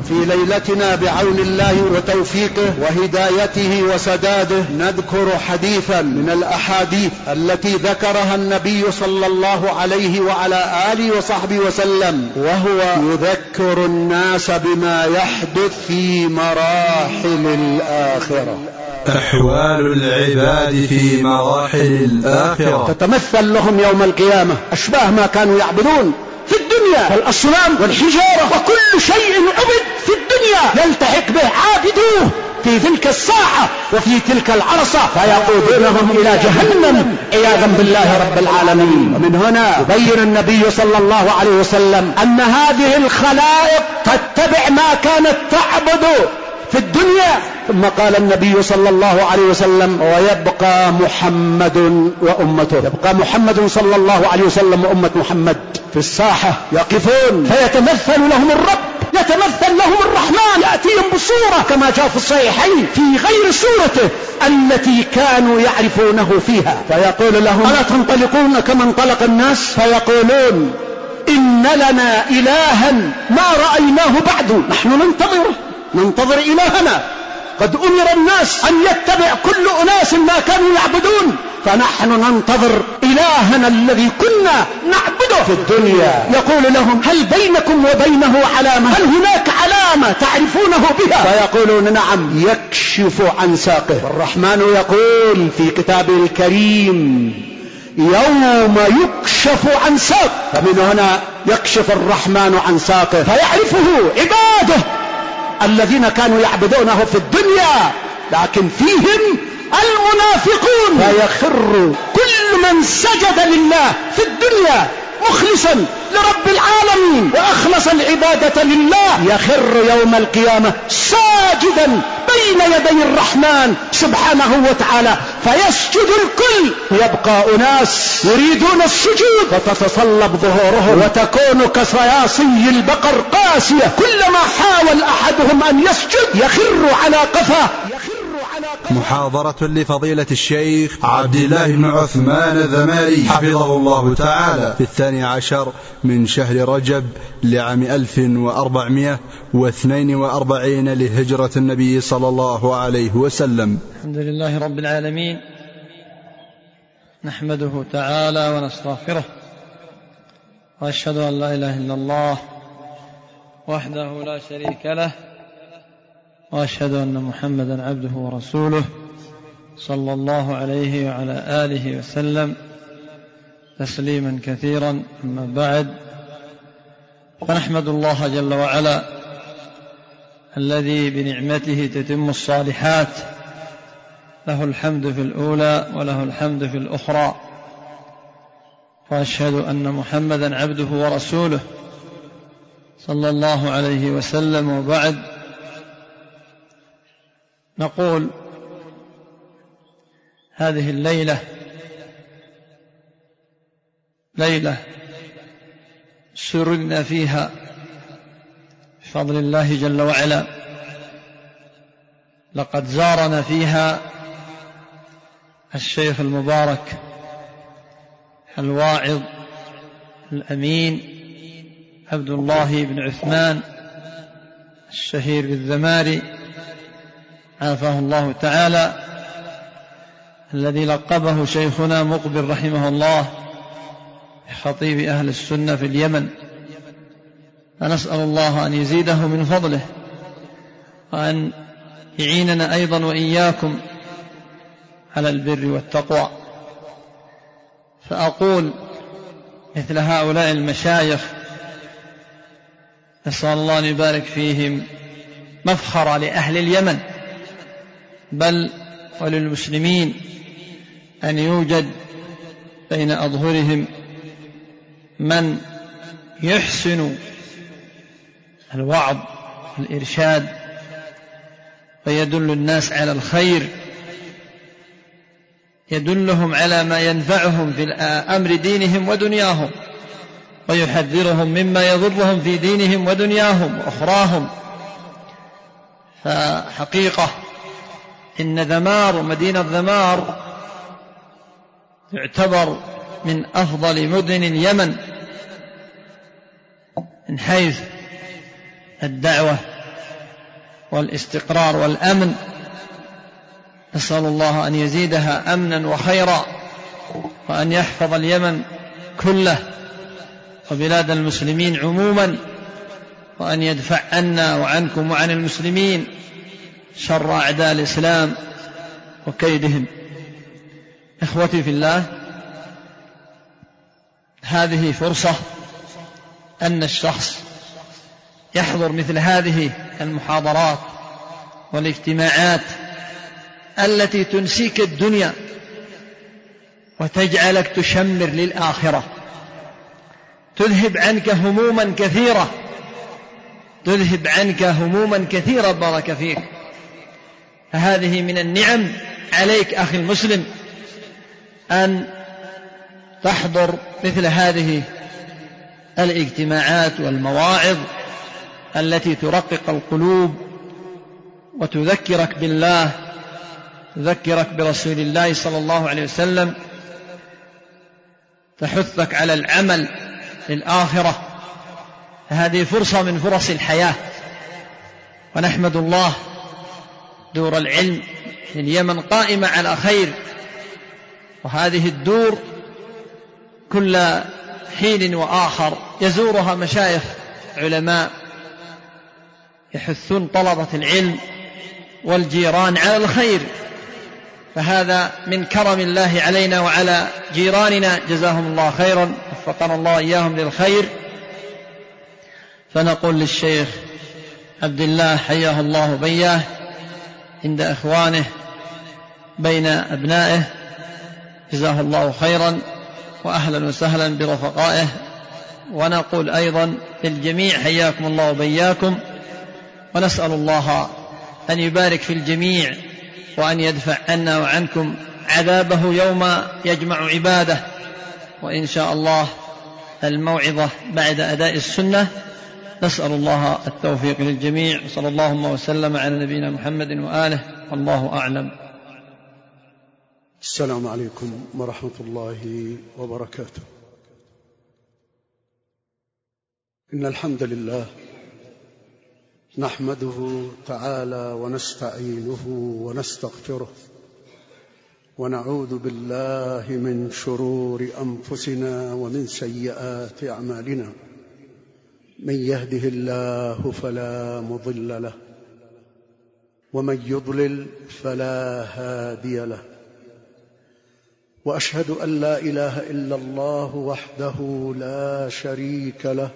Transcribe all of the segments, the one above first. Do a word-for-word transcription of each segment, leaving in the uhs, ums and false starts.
وفي ليلتنا بعون الله وتوفيقه وهدايته وسداده نذكر حديثا من الأحاديث التي ذكرها النبي صلى الله عليه وعلى آله وصحبه وسلم، وهو يذكر الناس بما يحدث في مراحل الآخرة. أحوال العباد في مراحل الآخرة تتمثل لهم يوم القيامة أشباه ما كانوا يعبدون في الدنيا، فالأصنام والحجارة وكل شيء عبد في الدنيا يلتحق به عابدوه في تلك الساعة وفي تلك العرصة فيقودونهم إلى جهنم عياذا بالله رب العالمين. ومن هنا يبين النبي صلى الله عليه وسلم أن هذه الخلائق تتبع ما كانت تعبد في الدنيا. ثم قال النبي صلى الله عليه وسلم: ويبقى محمد وأمته. يبقى محمد صلى الله عليه وسلم وأمة محمد في الساحة يقفون فيتمثل لهم الرب، يتمثل لهم الرحمن، يأتيهم بصورة كما جاء في الصحيحين في غير صورته التي كانوا يعرفونه فيها، فيقول لهم: ألا تنطلقون كما انطلق الناس؟ فيقولون: إن لنا إلها ما رأيناه بعد. نحن ننتظره، ننتظر إلهنا، قد أمر الناس أن يتبع كل أناس ما كانوا يعبدون، فنحن ننتظر إلهنا الذي كنا نعبده في الدنيا. يقول لهم: هل بينكم وبينه علامة؟ هل هناك علامة تعرفونه بها؟ فيقولون: نعم. يكشف عن ساقه. والرحمن يقول في كتابه الكريم: يوم يكشف عن ساق. فمن هنا يكشف الرحمن عن ساقه فيعرفه عباده الذين كانوا يعبدونه في الدنيا، لكن فيهم المنافقون. فيخر كل من سجد لله في الدنيا مخلصا لرب العالمين وأخلص العبادة لله، يخر يوم القيامة ساجدا بين يدي الرحمن سبحانه وتعالى فيسجد الكل، ويبقى أناس يريدون السجود فتتصلب ظهورهم وتكون كصياصي البقر قاسية، كلما حاول أحدهم أن يسجد يخر على قفاه. محاضرة لفضيلة الشيخ عبد الله بن عثمان الذماري حفظه الله تعالى في الثاني عشر من شهر رجب لعام ألف وأربعمائة واثنين وأربعين لهجرة النبي صلى الله عليه وسلم. الحمد لله رب العالمين، نحمده تعالى ونستغفره، وأشهد أن لا إله إلا الله وحده لا شريك له، وأشهد أن محمدا عبده ورسوله صلى الله عليه وعلى آله وسلم تسليما كثيرا. أما بعد، فنحمد الله جل وعلا الذي بنعمته تتم الصالحات، له الحمد في الأولى وله الحمد في الأخرى، وأشهد أن محمدا عبده ورسوله صلى الله عليه وسلم. وبعد، نقول هذه الليلة ليلة سررنا فيها بفضل الله جل وعلا، لقد زارنا فيها الشيخ المبارك الواعظ الأمين عبد الله بن عثمان الشهير بالذماري عافاه الله تعالى، الذي لقبه شيخنا مقبل رحمه الله خطيب أهل السنة في اليمن. فنسأل الله أن يزيده من فضله، وأن يعيننا أيضا وإياكم على البر والتقوى. فأقول مثل هؤلاء المشايخ نسأل الله أن يبارك فيهم مفخرة لأهل اليمن، بل وللمسلمين، أن يوجد بين أظهرهم من يحسن الوعظ والإرشاد ويدل الناس على الخير، يدلهم على ما ينفعهم في أمر دينهم ودنياهم، ويحذرهم مما يضرهم في دينهم ودنياهم وأخراهم. فحقيقة إن ذمار ومدينة ذمار تعتبر من أفضل مدن اليمن من حيث الدعوة والاستقرار والأمن. نسأل الله أن يزيدها أمنا وخيرا، وأن يحفظ اليمن كله وبلاد المسلمين عموما، وأن يدفع عنا وعنكم وعن المسلمين شر أعداء الإسلام وكيدهم. إخوتي في الله، هذه فرصة أن الشخص يحضر مثل هذه المحاضرات والاجتماعات التي تنسيك الدنيا وتجعلك تشمر للآخرة، تذهب عنك هموما كثيرة تذهب عنك هموما كثيرة بارك فيك. فهذه من النعم عليك أخي المسلم أن تحضر مثل هذه الاجتماعات والمواعظ التي ترقق القلوب وتذكرك بالله، تذكرك برسول الله صلى الله عليه وسلم، تحثك على العمل للآخرة. هذه فرصة من فرص الحياة، ونحمد الله دور العلم في اليمن قائمة على خير، وهذه الدور كل حين وآخر يزورها مشايخ علماء يحثون طلبة العلم والجيران على الخير. فهذا من كرم الله علينا وعلى جيراننا، جزاهم الله خيرا، وفقنا الله إياهم للخير. فنقول للشيخ عبد الله حياه الله وبياه عند إخوانه بين أبنائه، جزاه الله خيرا وأهلا وسهلا برفقائه. ونقول أيضا للجميع حياكم الله وبياكم، ونسأل الله أن يبارك في الجميع وأن يدفع عنا وعنكم عذابه يوم يجمع عباده. وإن شاء الله الموعظة بعد أداء السنة. نسأل الله التوفيق للجميع، وصلى اللهم وسلم على نبينا محمد وآله، والله أعلم. السلام عليكم ورحمة الله وبركاته. إن الحمد لله نحمده تعالى ونستعينه ونستغفره، ونعوذ بالله من شرور أنفسنا ومن سيئات أعمالنا. من يهده الله فلا مضل له، ومن يضلل فلا هادي له، وأشهد أن لا إله إلا الله وحده لا شريك له،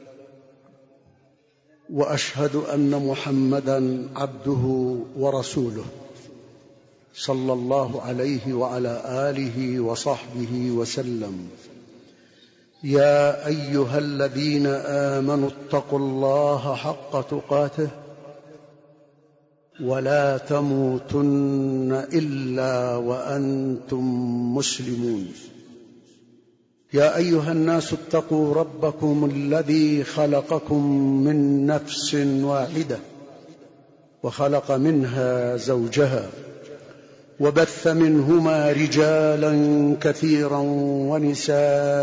وأشهد أن محمدًا عبده ورسوله صلى الله عليه وعلى آله وصحبه وسلم. يا أيها الذين آمنوا اتقوا الله حق تقاته ولا تموتن إلا وأنتم مسلمون. يا أيها الناس اتقوا ربكم الذي خلقكم من نفس واحدة وخلق منها زوجها وبث منهما رجالا كثيرا ونساء،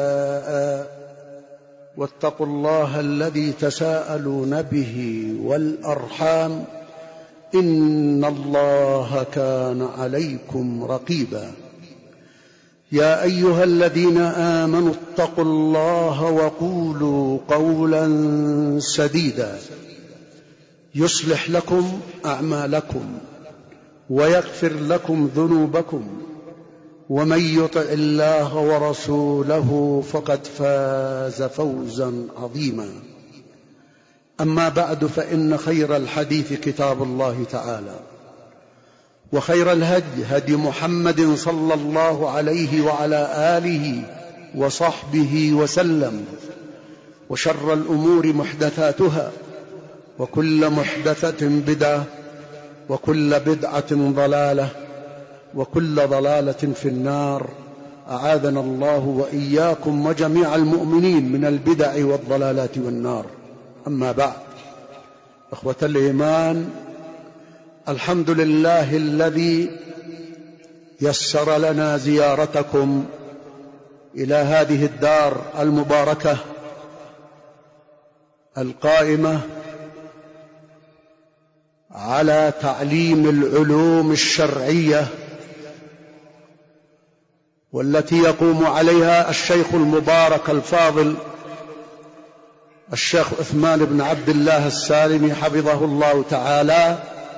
واتقوا الله الذي تساءلون به والأرحام إن الله كان عليكم رقيبا. يا أيها الذين آمنوا اتقوا الله وقولوا قولا سديدا يصلح لكم أعمالكم ويغفر لكم ذنوبكم، ومن يطع الله ورسوله فقد فاز فوزا عظيما. أما بعد، فإن خير الحديث كتاب الله تعالى، وخير الهدي هدي محمد صلى الله عليه وعلى آله وصحبه وسلم، وشر الأمور محدثاتها، وكل محدثة بدعة، وكل بدعة ضلالة، وكل ضلالة في النار. أعاذنا الله وإياكم وجميع المؤمنين من البدع والضلالات والنار. أما بعد، أخوة الإيمان، الحمد لله الذي يسر لنا زيارتكم إلى هذه الدار المباركة القائمة على تعليم العلوم الشرعية، والتي يقوم عليها الشيخ المبارك الفاضل الشيخ عثمان بن عبد الله السالمي حفظه الله تعالى.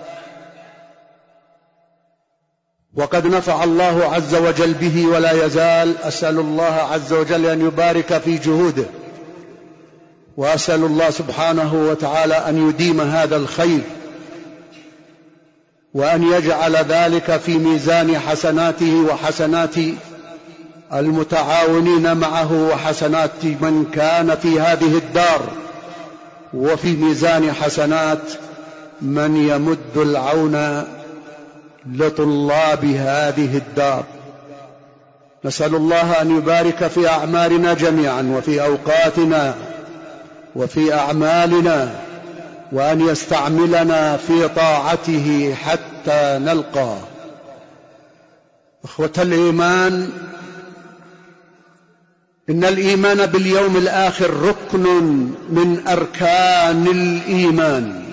وقد نفع الله عز وجل به ولا يزال. أسأل الله عز وجل أن يبارك في جهوده، وأسأل الله سبحانه وتعالى أن يديم هذا الخير، وأن يجعل ذلك في ميزان حسناته وحسنات المتعاونين معه، وحسنات من كان في هذه الدار، وفي ميزان حسنات من يمد العون لطلاب هذه الدار. نسأل الله أن يبارك في أعمالنا جميعا، وفي أوقاتنا، وفي أعمالنا، وأن يستعملنا في طاعته حتى نلقاه. إخوة الإيمان، إن الإيمان باليوم الآخر ركن من أركان الإيمان.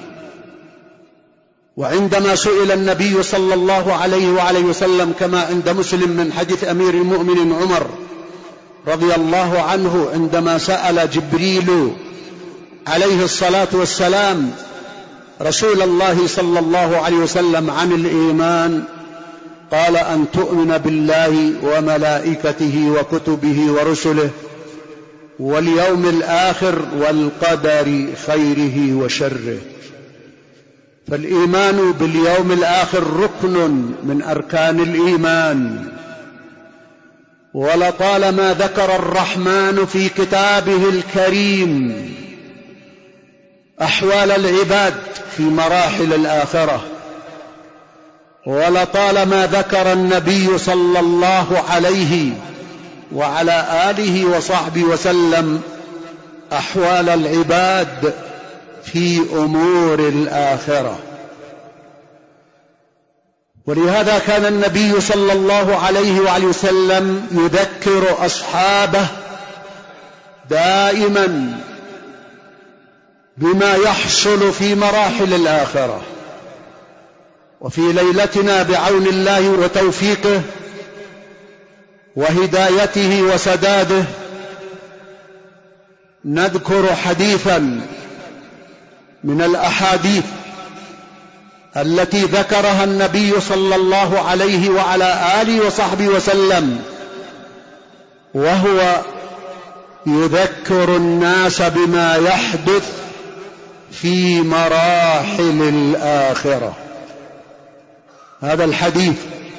وعندما سئل النبي صلى الله عليه وعليه وسلم كما عند مسلم من حديث أمير المؤمنين عمر رضي الله عنه، عندما سأل جبريل عليه الصلاة والسلام رسول الله صلى الله عليه وسلم عن الإيمان، قال: أن تؤمن بالله وملائكته وكتبه ورسله واليوم الآخر والقدر خيره وشره. فالإيمان باليوم الآخر ركن من أركان الإيمان. ولطالما ذكر الرحمن في كتابه الكريم أحوال العباد في مراحل الآخرة، ولطالما ذكر النبي صلى الله عليه وعلى آله وصحبه وسلم أحوال العباد في أمور الآخرة. ولهذا كان النبي صلى الله عليه وعليه وسلم يذكر أصحابه دائما بما يحصل في مراحل الآخرة. وفي ليلتنا بعون الله وتوفيقه وهدايته وسداده نذكر حديثا من الأحاديث التي ذكرها النبي صلى الله عليه وعلى آله وصحبه وسلم، وهو يذكر الناس بما يحدث في مراحل الآخرة. هذا الحديث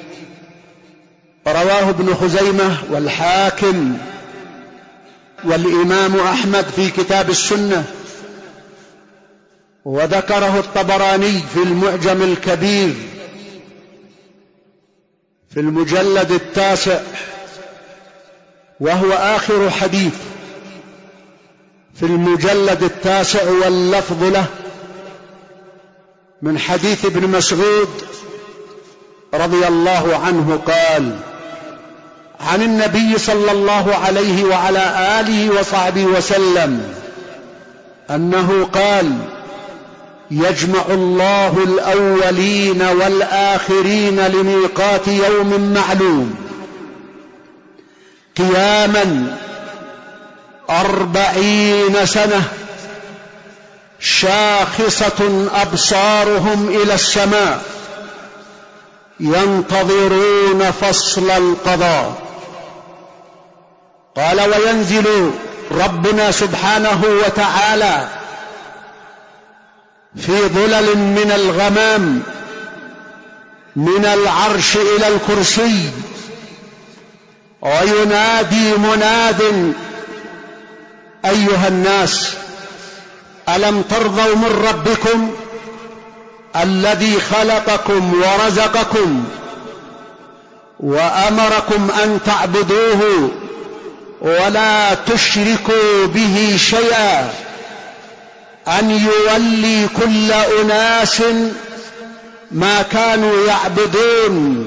رواه ابن خزيمة والحاكم والإمام أحمد في كتاب السنة، وذكره الطبراني في المعجم الكبير في المجلد التاسع، وهو آخر حديث في المجلد التاسع، واللفظ له من حديث ابن مسعود رضي الله عنه قال: عن النبي صلى الله عليه وعلى آله وصحبه وسلم أنه قال: يجمع الله الأولين والآخرين لميقات يوم معلوم قياما أربعين سنة، شاخصة أبصارهم إلى السماء، ينتظرون فصل القضاء. قال: وينزل ربنا سبحانه وتعالى في ظلل من الغمام من العرش إلى الكرسي، وينادي مناد: أيها الناس، ألم ترضوا من ربكم الذي خلقكم ورزقكم وأمركم أن تعبدوه ولا تشركوا به شيئا، أن يولي كل أناس ما كانوا يعبدون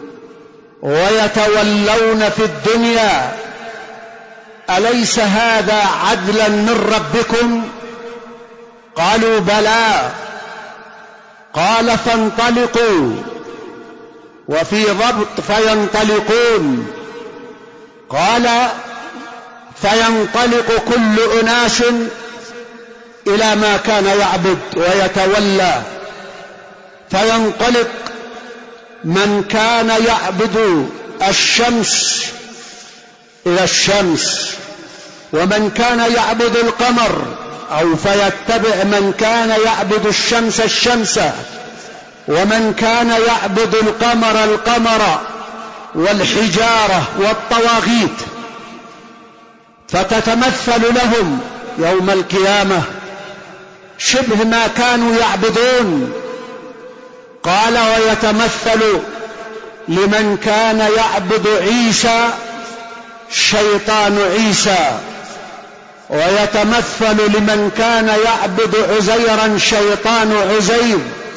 ويتولون في الدنيا، أليس هذا عدلا من ربكم؟ قالوا: بلى. قال فانطلقوا، وفي ضبط فينطلقون. قال فينطلق كل أناس إلى ما كان يعبد ويتولى، فينطلق من كان يعبد الشمس إلى الشمس، ومن كان يعبد القمر، أو فيتبع من كان يعبد الشمس الشمس، ومن كان يعبد القمر القمر، والحجارة والطواغيت، فتتمثل لهم يوم القيامة شبه ما كانوا يعبدون. قال ويتمثل لمن كان يعبد عيسى شيطان عيسى، ويتمثل لمن كان يعبد عزيرا شيطان عزير،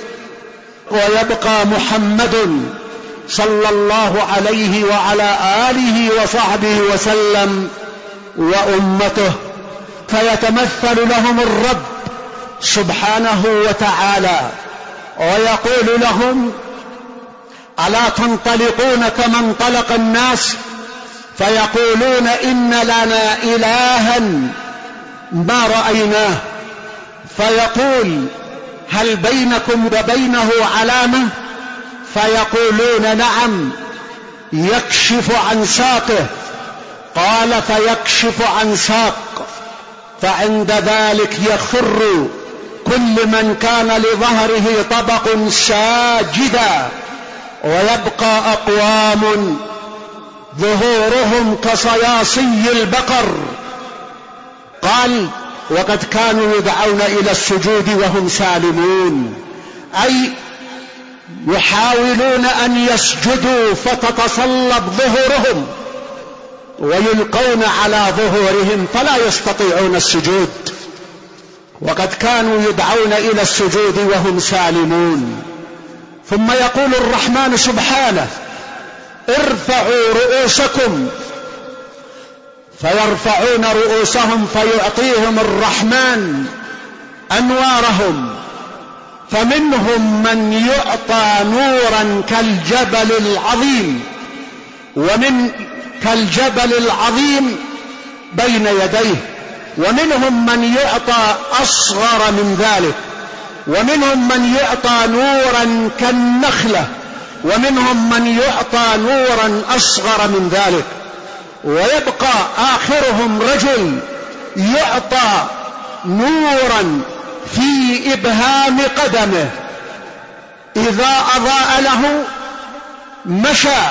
ويبقى محمد صلى الله عليه وعلى آله وصحبه وسلم وأمته، فيتمثل لهم الرب سبحانه وتعالى ويقول لهم ألا تنطلقون كما انطلق الناس؟ فيقولون إن لنا إلها ما رأيناه. فيقول هل بينكم وبينه علامة؟ فيقولون نعم، يكشف عن ساقه. قال فيكشف عن ساق، فعند ذلك يخر كل من كان لظهره طبق ساجدا، ويبقى أقوام ظهورهم كصياصي البقر. قال وقد كانوا يدعون إلى السجود وهم سالمون، أي يحاولون أن يسجدوا فتتصلب ظهورهم ويلقون على ظهورهم فلا يستطيعون السجود، وقد كانوا يدعون إلى السجود وهم سالمون. ثم يقول الرحمن سبحانه ارفعوا رؤوسكم، فيرفعون رؤوسهم فيعطيهم الرحمن أنوارهم، فمنهم من يعطى نورا كالجبل العظيم، ومن كالجبل العظيم بين يديه، ومنهم من يعطى أصغر من ذلك، ومنهم من يعطى نورا كالنخلة، ومنهم من يعطى نورا أصغر من ذلك، ويبقى آخرهم رجل يعطى نورا في إبهام قدمه، إذا أضاء له مشى،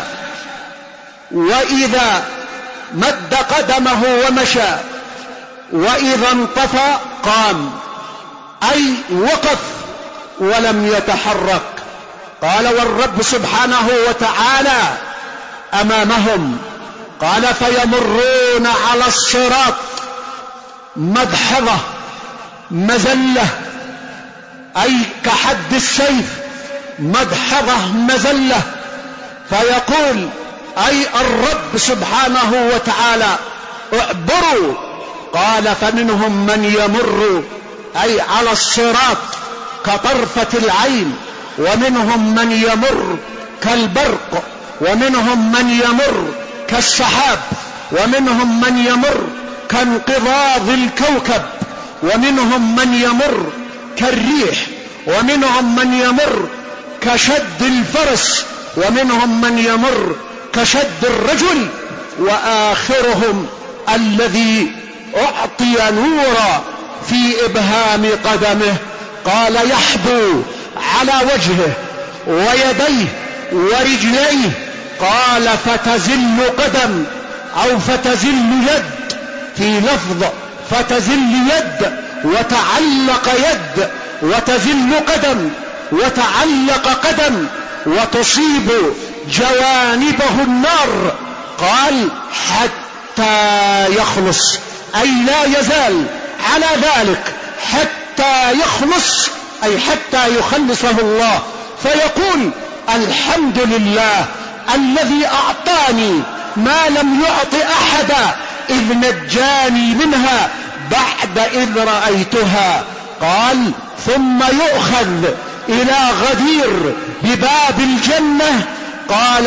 وإذا مد قدمه ومشى، وإذا انطفى قام، أي وقف ولم يتحرك. قال والرب سبحانه وتعالى أمامهم، قال فيمرون على الصراط مدحضة مزلة، أي كحد السيف، مدحضة مزلة. فيقول أي الرب سبحانه وتعالى اعبروا. قال فمنهم من يمر أي على الصراط كطرفة العين، ومنهم من يمر كالبرق، ومنهم من يمر كالسحاب، ومنهم من يمر كانقضاض الكوكب، ومنهم من يمر كالريح، ومنهم من يمر كشد الفرس، ومنهم من يمر كشد الرجل، وآخرهم الذي أعطي نورا في إبهام قدمه. قال يحبو على وجهه ويديه ورجليه. قال فتزل قدم أو فتزل يد، في لفظ فتزل يد وتعلق يد، وتزل قدم وتعلق قدم، وتصيب جوانبه النار. قال حتى يخلص، أي لا يزال على ذلك حتى يخلص، أي حتى يخلصه الله، فيقول الحمد لله الذي أعطاني ما لم يعط أحدا إذ نجاني منها بعد إذ رأيتها. قال ثم يؤخذ إلى غدير بباب الجنة، قال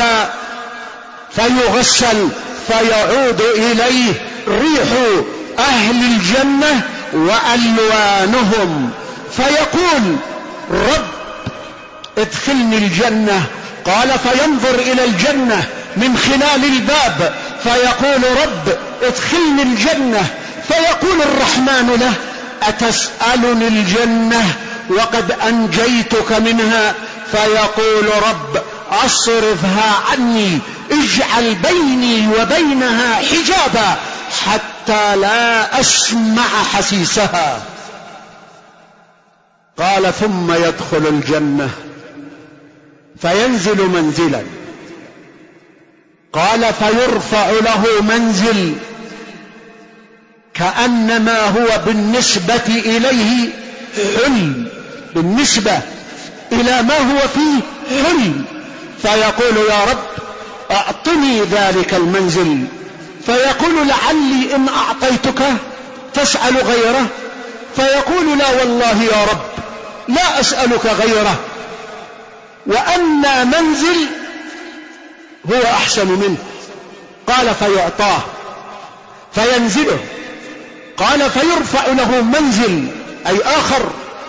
فيغسل فيعود إليه ريح أهل الجنة وألوانهم، فيقول رب ادخلني الجنة. قال فينظر إلى الجنة من خلال الباب فيقول رب ادخلني الجنة، فيقول الرحمن له أتسألني الجنة وقد أنجيتك منها؟ فيقول رب أصرفها عني، اجعل بيني وبينها حجابا حتى لا أسمع حسيسها. قال ثم يدخل الجنة فينزل منزلا، قال فيرفع له منزل كأنما هو بالنسبة إليه حلم، بالنسبة إلى ما هو فيه حلم، فيقول يا رب أعطني ذلك المنزل، فيقول لعلي إن أعطيتك تسأل غيره، فيقول لا والله يا رب لا أسألك غيره، وأن منزل هو أحسن منه. قال فيعطاه فينزله، قال فيرفع له منزل أي آخر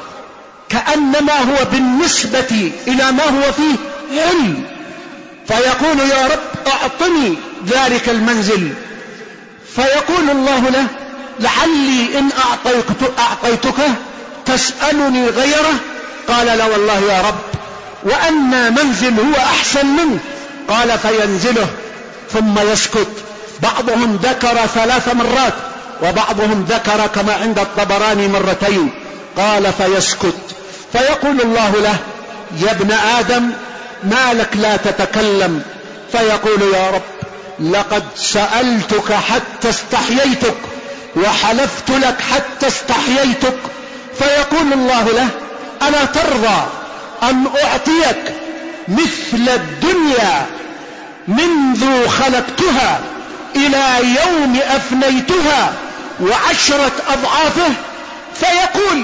كأنما هو بالنسبة إلى ما هو فيه علم، فيقول يا رب أعطني ذلك المنزل، فيقول الله له لعلي إن أعطيتك, أعطيتك تسألني غيره. قال لا والله يا رب وأن منزل هو أحسن منه. قال فينزله ثم يسكت. بعضهم ذكر ثلاث مرات وبعضهم ذكر كما عند الطبراني مرتين. قال فيسكت فيقول الله له يا ابن آدم ما لك لا تتكلم؟ فيقول يا رب لقد سألتك حتى استحييتك وحلفت لك حتى استحييتك. فيقول الله له ألا ترضى أن أعطيك مثل الدنيا منذ خلقتها إلى يوم أفنيتها وعشرة أضعافه؟ فيقول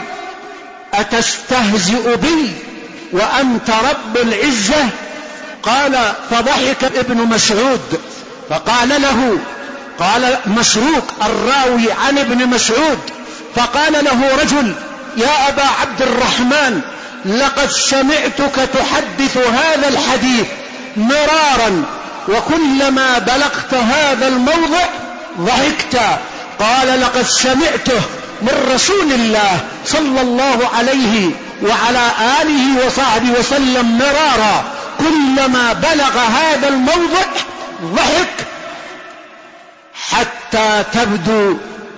أتستهزئ بي وأنت رب العزة؟ قال فضحك ابن مسعود فقال له، قال مسروق الراوي عن ابن مسعود، فقال له رجل يا أبا عبد الرحمن لقد سمعتك تحدث هذا الحديث مرارا وكلما بلغت هذا الموضع ضحكت. قال لقد سمعته من رسول الله صلى الله عليه وعلى آله وصحبه وسلم مرارا، كلما بلغ هذا الموضع ضحك حتى تبدو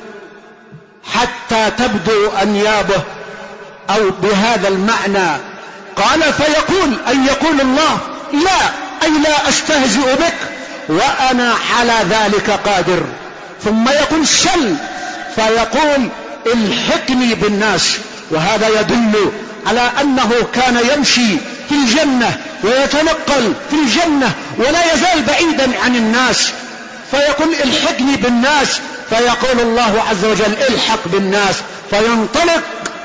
حتى تبدو أنيابه أو بهذا المعنى. قال فيقول أن يقول الله لا أي لا أستهزئ بك وأنا على ذلك قادر. ثم يقول سل، فيقول الحقني بالناس. وهذا يدل على أنه كان يمشي في الجنة ويتنقل في الجنة ولا يزال بعيدا عن الناس، فيقول الحقني بالناس، فيقول الله عز وجل الحق بالناس، فينطلق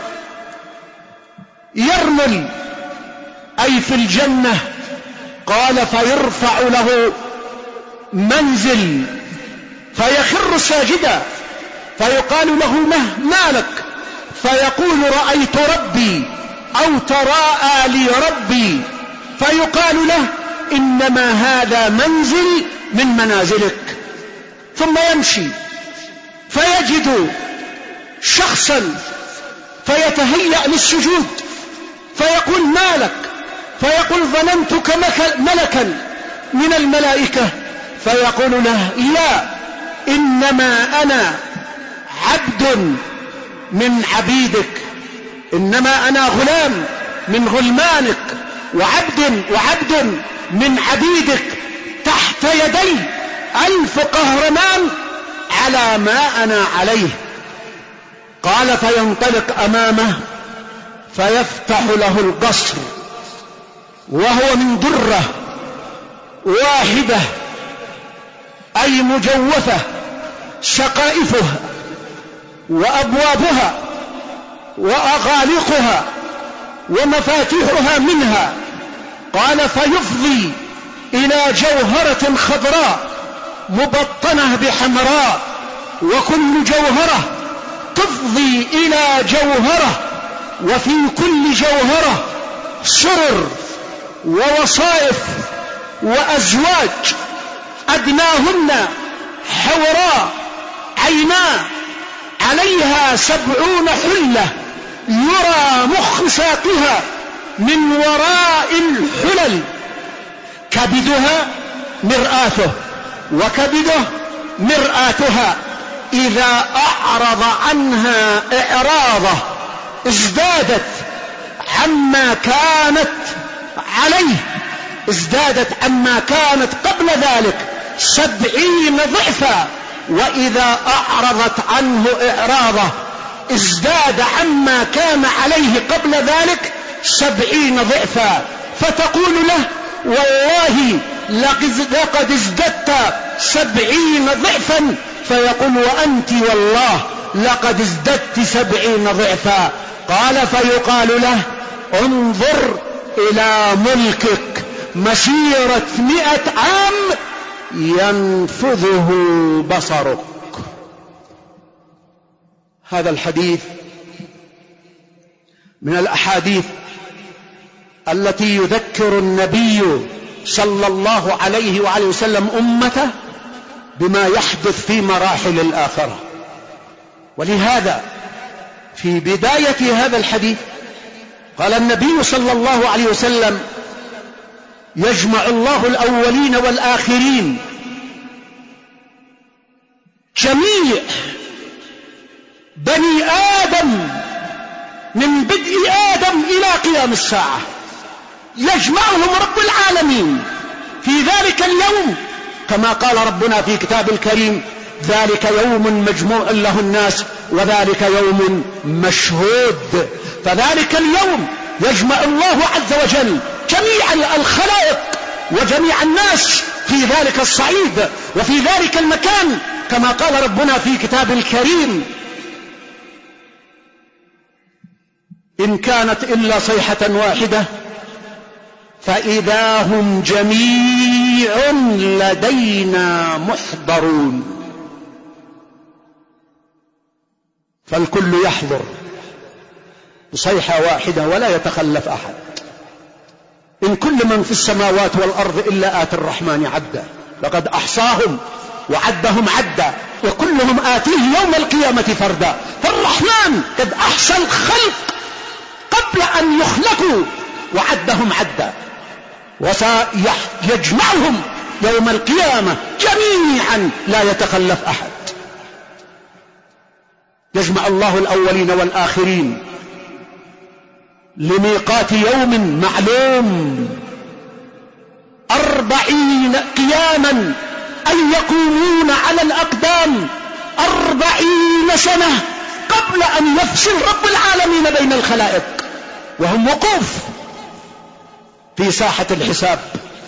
يرمل أي في الجنة. قال فيرفع له منزل فيخر ساجدا، فيقال له ما لك؟ فيقول رأيت ربي أو تراءى لي ربي، فيقال له إنما هذا منزل من منازلك. ثم يمشي فيجد شخصا فيتهيأ للسجود، فيقول ما لك؟ فيقول ظننتك ملكا من الملائكة، فيقول له لا إنما أنا عبد من عبيدك، إنما أنا غلام من غلمانك وعبد وعبد من عبيدك، تحت يدي ألف قهرمان على ما أنا عليه. قال فينطلق أمامه فيفتح له القصر وهو من درة واحدة أي مجوفة، سقائفها وأبوابها وأغالقها ومفاتيحها منها. قال فيفضي إلى جوهرة خضراء مبطنة بحمراء، وكل جوهرة تفضي إلى جوهرة، وفي كل جوهرة سرر ووصائف وأزواج، أدناهن حوراء عيناه، عليها سبعون حلة يرى مخ ساقها من وراء الحلل، كبدها مرآته وكبده مرآتها، إذا أعرض عنها إعراضه ازدادت عما كانت عليه، ازدادت عما كانت قبل ذلك سبعين ضعفا، وإذا أعرضت عنه إعراضه ازداد عما كان عليه قبل ذلك سبعين ضعفا، فتقول له والله لقد ازددت سبعين ضعفا، فيقول وأنت والله لقد ازددت سبعين ضعفا. قال فيقال له انظر إلى ملكك مسيرة مئة عام ينفذه بصرك. هذا الحديث من الأحاديث التي يذكر النبي صلى الله عليه وآله وسلم أمته بما يحدث في مراحل الآخرة. ولهذا في بداية هذا الحديث قال النبي صلى الله عليه وسلم يجمع الله الأولين والآخرين، جميع بني آدم من بدء آدم إلى قيام الساعة، يجمعهم رب العالمين في ذلك اليوم، كما قال ربنا في كتاب الكريم ذلك يوم مجموع له الناس وذلك يوم مشهود. فذلك اليوم يجمع الله عز وجل جميع الخلائق وجميع الناس في ذلك الصعيد وفي ذلك المكان، كما قال ربنا في كتاب الكريم إن كانت إلا صيحة واحدة فإذا هم جميع لدينا محضرون. فالكل يحضر بصيحة واحدة ولا يتخلف أحد. إن كل من في السماوات والأرض إلا آتي الرحمن عدا، لقد أحصاهم وعدهم عدا وكلهم آتيه يوم القيامة فردا. فالرحمن قد أحصى الخلق قبل أن يخلقوا وعدهم عدا، وسيجمعهم يوم القيامة جميعا لا يتخلف أحد. يجمع الله الأولين والآخرين لميقات يوم معلوم، أربعين قياما أي يقومون على الأقدام أربعين سنة قبل أن يفصل رب العالمين بين الخلائق، وهم وقوف في ساحة الحساب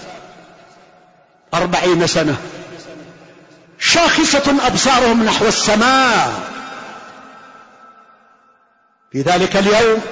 أربعين سنة، شاخصة أبصارهم نحو السماء. في ذلك اليوم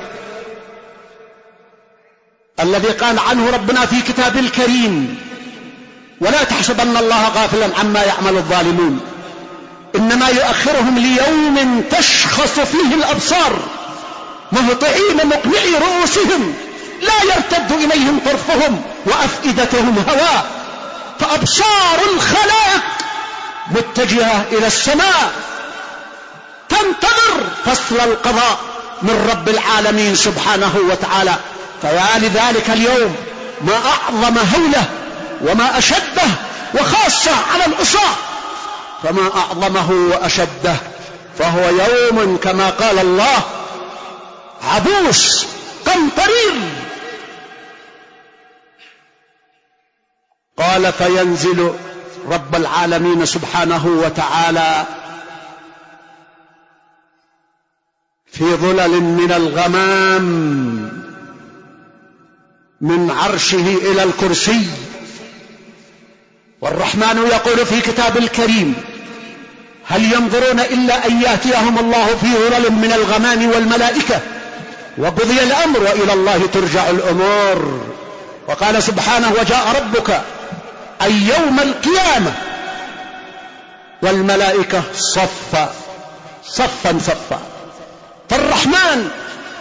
الذي قال عنه ربنا في كتاب الكريم ولا تحسبن الله غافلا عما يعمل الظالمون إنما يؤخرهم ليوم تشخص فيه الأبصار مهطعين مقنعي رؤوسهم لا يرتد إليهم طرفهم وأفئدتهم هواء، فأبصار الخلائق متجهة إلى السماء تنتظر فصل القضاء من رب العالمين سبحانه وتعالى. فيا لذلك اليوم ما أعظم هوله وما أشده، وخاصة على العصاة فما أعظمه وأشده، فهو يوم كما قال الله عبوس قمطرير. قال فينزل رب العالمين سبحانه وتعالى في ظلل من الغمام من عرشه إلى الكرسي. والرحمن يقول في كتاب الكريم هل ينظرون إلا أن يأتيهم الله في ظلل من الغمام والملائكة وقضي الأمر وإلى الله ترجع الأمور. وقال سبحانه وجاء ربك أي يوم القيامة والملائكة صفا صفا صفا. فالرحمن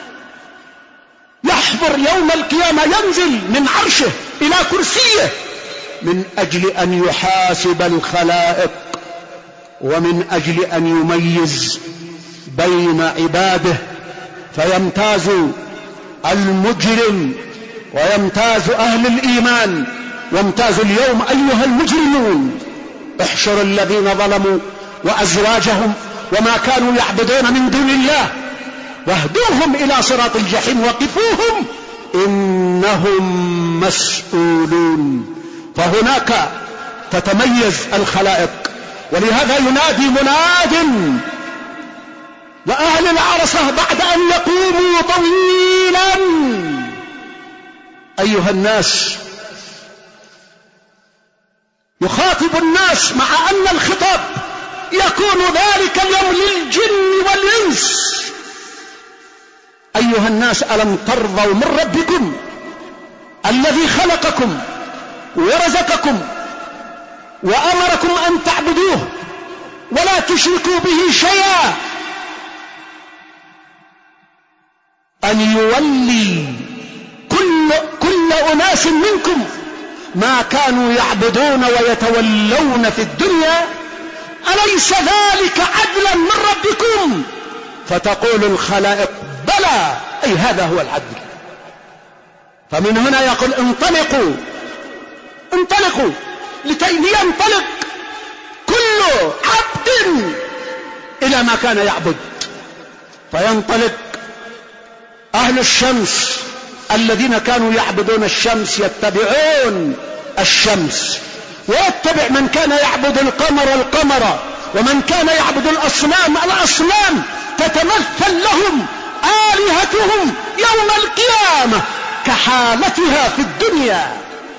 يحضر يوم القيامة، ينزل من عرشه إلى كرسيه من أجل أن يحاسب الخلائق ومن أجل أن يميز بين عباده، فيمتاز المجرم ويمتاز أهل الإيمان. يمتاز اليوم أيها المجرمون احشروا الذين ظلموا وأزواجهم وما كانوا يعبدون من دون الله واهدوهم إلى صراط الجحيم وقفوهم إنهم مسؤولون. فهناك تتميز الخلائق. ولهذا ينادي مناد وأهل العرصة بعد أن يقوموا طويلا: أيها الناس، يخاطب الناس مع أن الخطاب يكون ذلك اليوم للجن والإنس. أيها الناس، ألم ترضوا من ربكم الذي خلقكم ورزقكم وأمركم أن تعبدوه ولا تشركوا به شيئا، أن يولي كل, كل أناس منكم ما كانوا يعبدون ويتولون في الدنيا؟ أليس ذلك عدلا من ربكم؟ فتقول الخلائق: بلى، أي هذا هو العدل. فمن هنا يقول: انطلقوا انطلقوا لينطلق كل عبد إلى ما كان يعبد. فينطلق أهل الشمس الذين كانوا يعبدون الشمس يتبعون الشمس، ويتبع من كان يعبد القمر القمر، ومن كان يعبد الأصنام الأصنام. تتمثل لهم آلهتهم يوم القيامة كحالتها في الدنيا،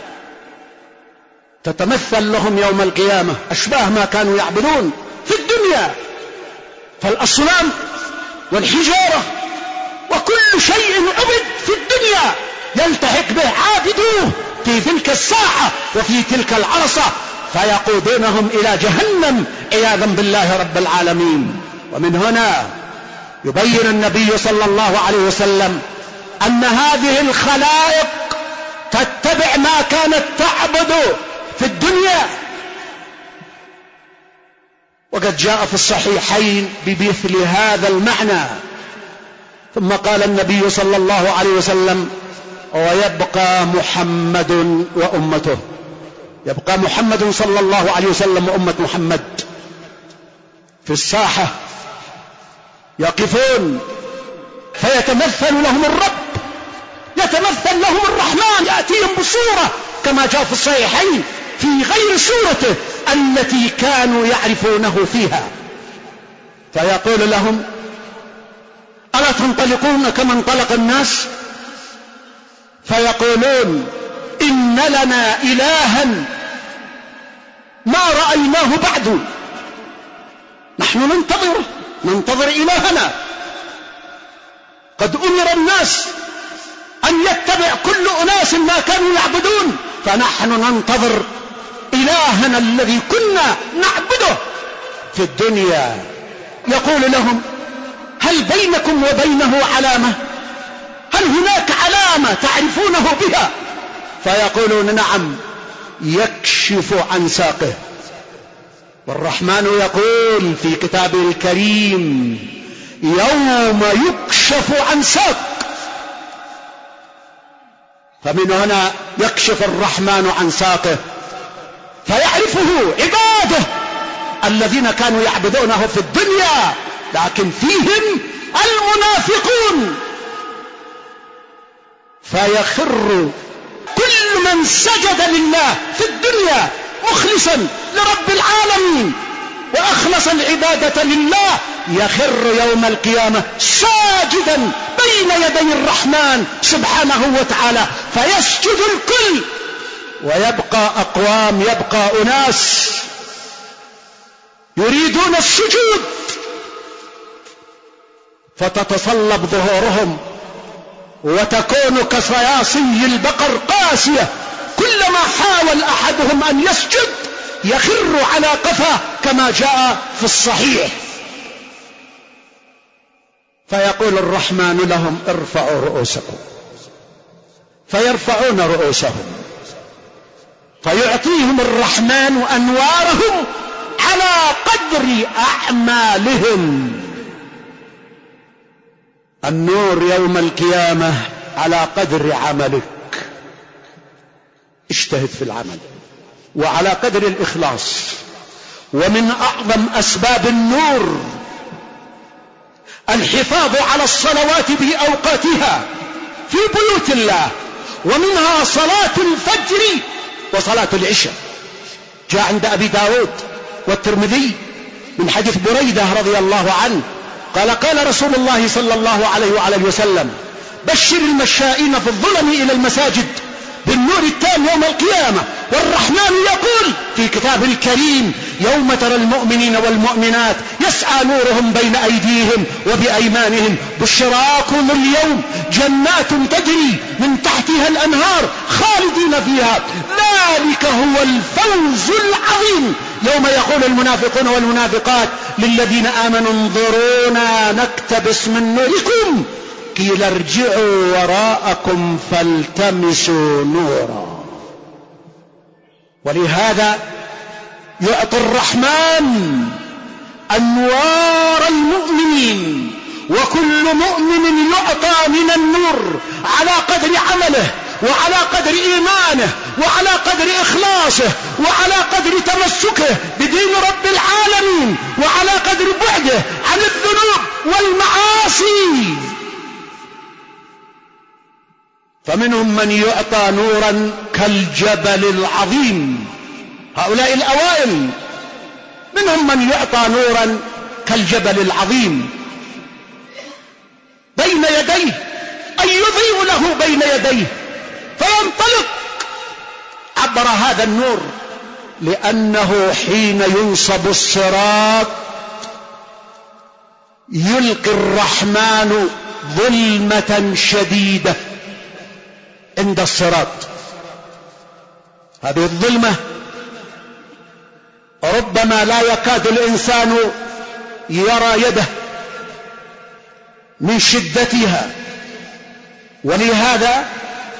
تتمثل لهم يوم القيامة أشباه ما كانوا يعبدون في الدنيا. فالأصنام والحجارة وكل شيء عبد في الدنيا يلتحق به عابدوه في تلك الساعة وفي تلك العرصة، فيقودونهم إلى جهنم عياذا بالله رب العالمين. ومن هنا يبين النبي صلى الله عليه وسلم أن هذه الخلائق تتبع ما كانت تعبد في الدنيا. وقد جاء في الصحيحين بمثل هذا المعنى. ثم قال النبي صلى الله عليه وسلم: ويبقى محمد وأمته. يبقى محمد صلى الله عليه وسلم وأمة محمد في الساحة يقفون، فيتمثل لهم الرب، يتمثل لهم الرحمن، يأتيهم بصورة كما جاء في الصحيحين في غير صورته التي كانوا يعرفونه فيها. فيقول لهم: ألا تنطلقون كما انطلق الناس؟ فيقولون: إن لنا إلها ما رأيناه بعد، نحن ننتظره، ننتظر إلهنا. قد أمر الناس أن يتبع كل أناس ما كانوا يعبدون، فنحن ننتظر إلهنا الذي كنا نعبده في الدنيا. يقول لهم: هل بينكم وبينه علامة؟ هل هناك علامة تعرفونه بها؟ فيقولون: نعم. يكشف عن ساقه. والرحمن يقول في كتابه الكريم: يوم يكشف عن ساق. فمن هنا يكشف الرحمن عن ساقه فيعرفه عباده الذين كانوا يعبدونه في الدنيا، لكن فيهم المنافقون. فيخر كل من سجد لله في الدنيا مخلصا لرب العالمين وأخلص العبادة لله، يخر يوم القيامة ساجدا بين يدي الرحمن سبحانه وتعالى، فيسجد الكل، ويبقى أقوام، يبقى أناس يريدون السجود، فتتصلب ظهورهم وتكون كصياصي البقر قاسية، كلما حاول أحدهم أن يسجد يخر على قفاه كما جاء في الصحيح. فيقول الرحمن لهم ارفعوا رؤوسكم، فيرفعون رؤوسهم، فيعطيهم الرحمن أنوارهم على قدر أعمالهم. النور يوم القيامة على قدر عملك، اجتهد في العمل وعلى قدر الإخلاص. ومن أعظم أسباب النور الحفاظ على الصلوات بأوقاتها في بيوت الله، ومنها صلاة الفجر وصلاة العشاء. جاء عند أبي داود والترمذي من حديث بريدة رضي الله عنه قال قال رسول الله صلى الله عليه وعلى وسلم بشر المشائين في الظلم إلى المساجد بالنور التام يوم القيامة. والرحمن يقول في كتابه الكريم يوم ترى المؤمنين والمؤمنات يسعى نورهم بين أيديهم وبأيمانهم بشراكم اليوم جنات تجري من تحتها الأنهار خالدين فيها ذلك هو الفوز العظيم. يوم يقول المنافقون والمنافقات للذين آمنوا انظرونا نقتبس من نوركم قيل ارجعوا وراءكم فالتمسوا نورا. ولهذا يعطي الرحمن أنوار المؤمنين، وكل مؤمن يعطى من النور على قدر عمله وعلى قدر إيمانه وعلى قدر إخلاصه وعلى قدر تمسكه بدين رب العالمين وعلى قدر بعده عن الذنوب والمعاصي. فمنهم من يعطى نورا كالجبل العظيم، هؤلاء الأوائل. منهم من يعطى نورا كالجبل العظيم بين يديه، أي يضيء له بين يديه فينطلق عبر هذا النور، لأنه حين ينصب الصراط يلقي الرحمن ظلمة شديدة عند الصراط. هذه الظلمة ربما لا يكاد الإنسان يرى يده من شدتها، ولهذا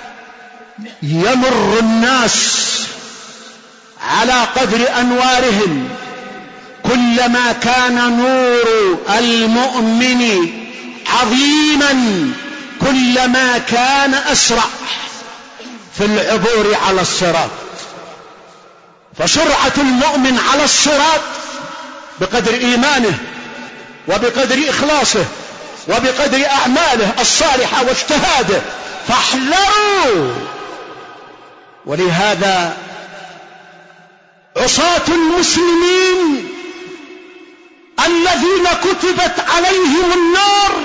يمر الناس على قدر أنوارهم. كلما كان نور المؤمن عظيما كلما كان أسرع في العبور على الصراط. فسرعة المؤمن على الصراط بقدر إيمانه وبقدر إخلاصه وبقدر أعماله الصالحة واجتهاده، فاحذروا. ولهذا عصاة المسلمين الذين كتبت عليهم النار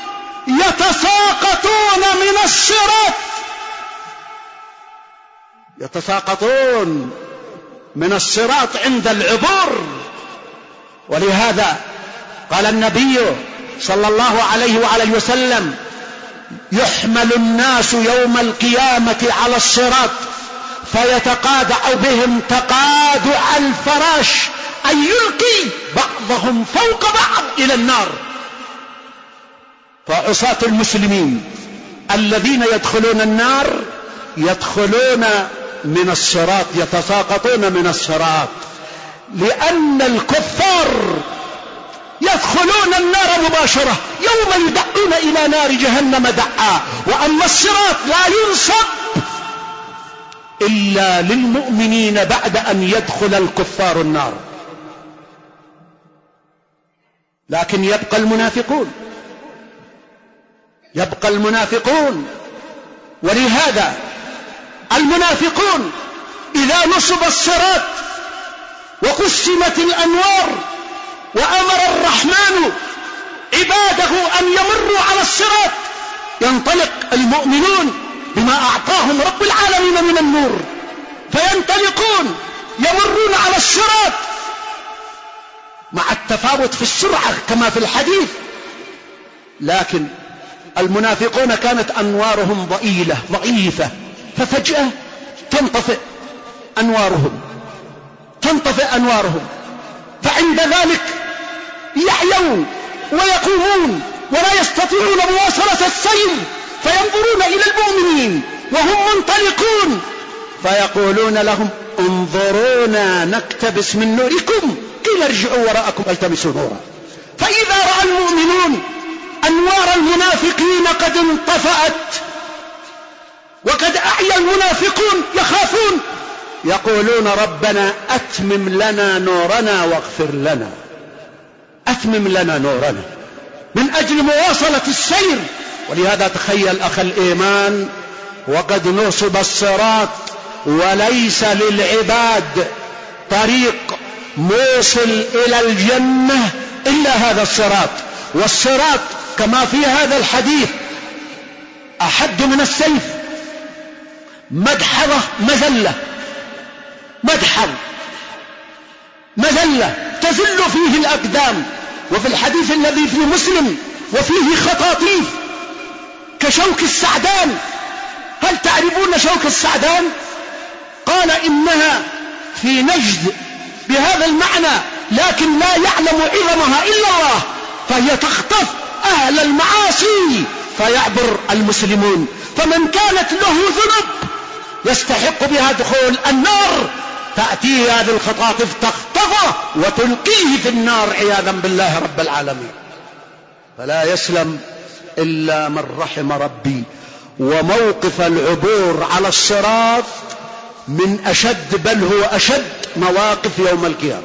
يتساقطون من الصراط، يتساقطون من الصراط عند العبور. ولهذا قال النبي صلى الله عليه وعلى وسلم يحمل الناس يوم القيامة على الصراط فيتقادع بهم تقادع الفراش، أي يلقي بعضهم فوق بعض إلى النار. فعصاة المسلمين الذين يدخلون النار يدخلون من الصراط، يتساقطون من الصراط، لأن الكفار يدخلون النار مباشرة يوم يدعون إلى نار جهنم دعا. وأما الصراط لا ينصب إلا للمؤمنين بعد أن يدخل الكفار النار. لكن يبقى المنافقون، يبقى المنافقون. ولهذا المنافقون إذا نصب الصراط وقسمت الأنوار وأمر الرحمن عباده أن يمروا على الصراط ينطلق المؤمنون بما أعطاهم رب العالمين من النور، فينطلقون يمرون على الصراط مع التفاوت في السرعة كما في الحديث، لكن المنافقون كانت أنوارهم ضئيلة ضعيفة، ففجأة تنطفئ أنوارهم تنطفئ أنوارهم فعند ذلك يعيون ويقومون ولا يستطيعون مواصلة السير، فينظرون إلى المؤمنين وهم منطلقون فيقولون لهم انظرونا نقتبس من نوركم، قيل ارجعوا وراءكم التمسوا نورا. فإذا رأى المؤمنون أنوار المنافقين قد انطفأت وقد أعيا المنافقون يخافون، يقولون ربنا أتمم لنا نورنا واغفر لنا، أتمم لنا نورنا من أجل مواصلة السير. ولهذا تخيل أخ الإيمان وقد نصب الصراط وليس للعباد طريق موصل إلى الجنة إلا هذا الصراط، والصراط كما في هذا الحديث أحد من السيف، مدحضة مزلة، مدحض مزلة تزل فيه الأقدام. وفي الحديث الذي في مسلم وفيه خطاطيف كشوك السعدان. هل تعرفون شوك السعدان؟ قال إنها في نجد بهذا المعنى، لكن لا يعلم عظمها إلا الله، فهي تخطف أهل المعاصي فيعبر المسلمون. فمن كانت له ذنوب يستحق بها دخول النار تأتيه هذه الخطاطف تخطفه وتلقيه في النار عياذا بالله رب العالمين. فلا يسلم إلا من رحم ربي. وموقف العبور على الصراط من أشد بل هو أشد مواقف يوم القيامة،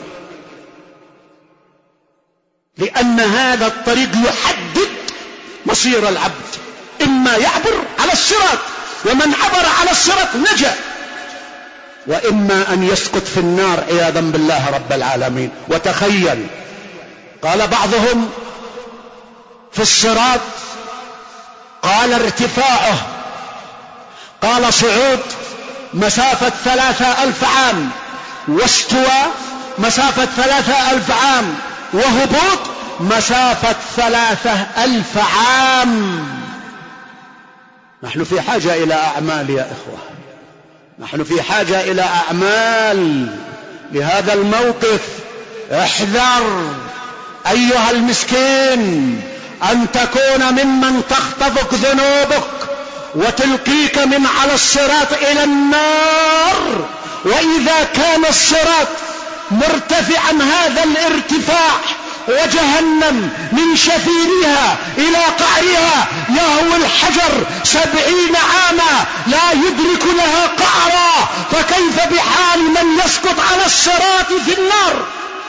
لأن هذا الطريق يحدد مصير العبد، إما يعبر على الصراط ومن عبر على الصراط نجا، وإما أن يسقط في النار عياذا بالله رب العالمين. وتخيل قال بعضهم في الصراط قال ارتفاعه، قال صعود مسافة ثلاثة ألف عام، واستوى مسافة ثلاثة ألف عام، وهبوط مسافة ثلاثة ألف عام. نحن في حاجة إلى أعمال يا إخوة، نحن في حاجة إلى أعمال لهذا الموقف. احذر أيها المسكين أن تكون ممن تخطفك ذنوبك وتلقيك من على الصراط إلى النار. وإذا كان الصراط مرتفعا هذا الارتفاع وجهنم من شفيرها إلى قعرها يهوي الحجر سبعين عاما لا يدرك لها قعرا، فكيف بحال من يسقط على الصراط في النار؟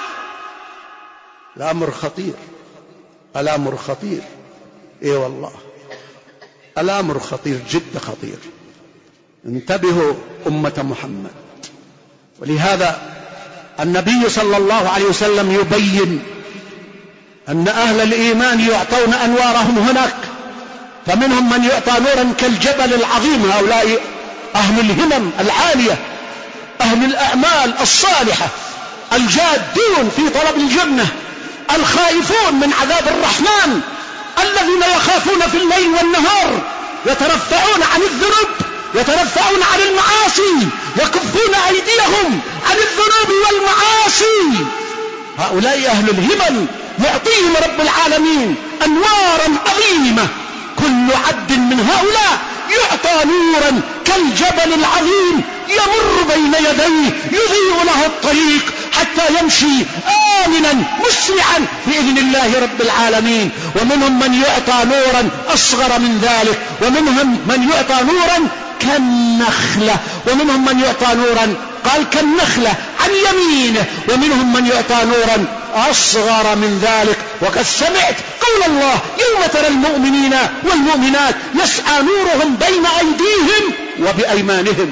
الأمر خطير، الأمر خطير، اي والله الأمر خطير جد خطير. انتبهوا أمة محمد. ولهذا النبي صلى الله عليه وسلم يبين أن أهل الإيمان يعطون أنوارهم هناك، فمنهم من يعطى نورا كالجبل العظيم، هؤلاء أهل الهمم العالية، أهل الأعمال الصالحة، الجادون في طلب الجنة، الخائفون من عذاب الرحمن، الذين يخافون في الليل والنهار، يترفعون عن الذنوب، يترفعون عن المعاصي، يكفون أيديهم عن الذنوب والمعاصي. هؤلاء أهل الهمم يعطيهم رب العالمين أنوارا عظيمة. كل عبد من هؤلاء يعطى نورا كالجبل العظيم يمر بين يديه يضيء له الطريق حتى يمشي آمنا مسرعا بإذن الله رب العالمين. ومنهم من يعطى نورا أصغر من ذلك، ومنهم من يعطى نورا كالنخلة، ومنهم من يعطى نورا قال كالنخلة عن يمينه، ومنهم من يعطى نورا أصغر من ذلك. وقد سمعت قول الله يوم ترى المؤمنين والمؤمنات يسعى نورهم بين أيديهم وبأيمانهم.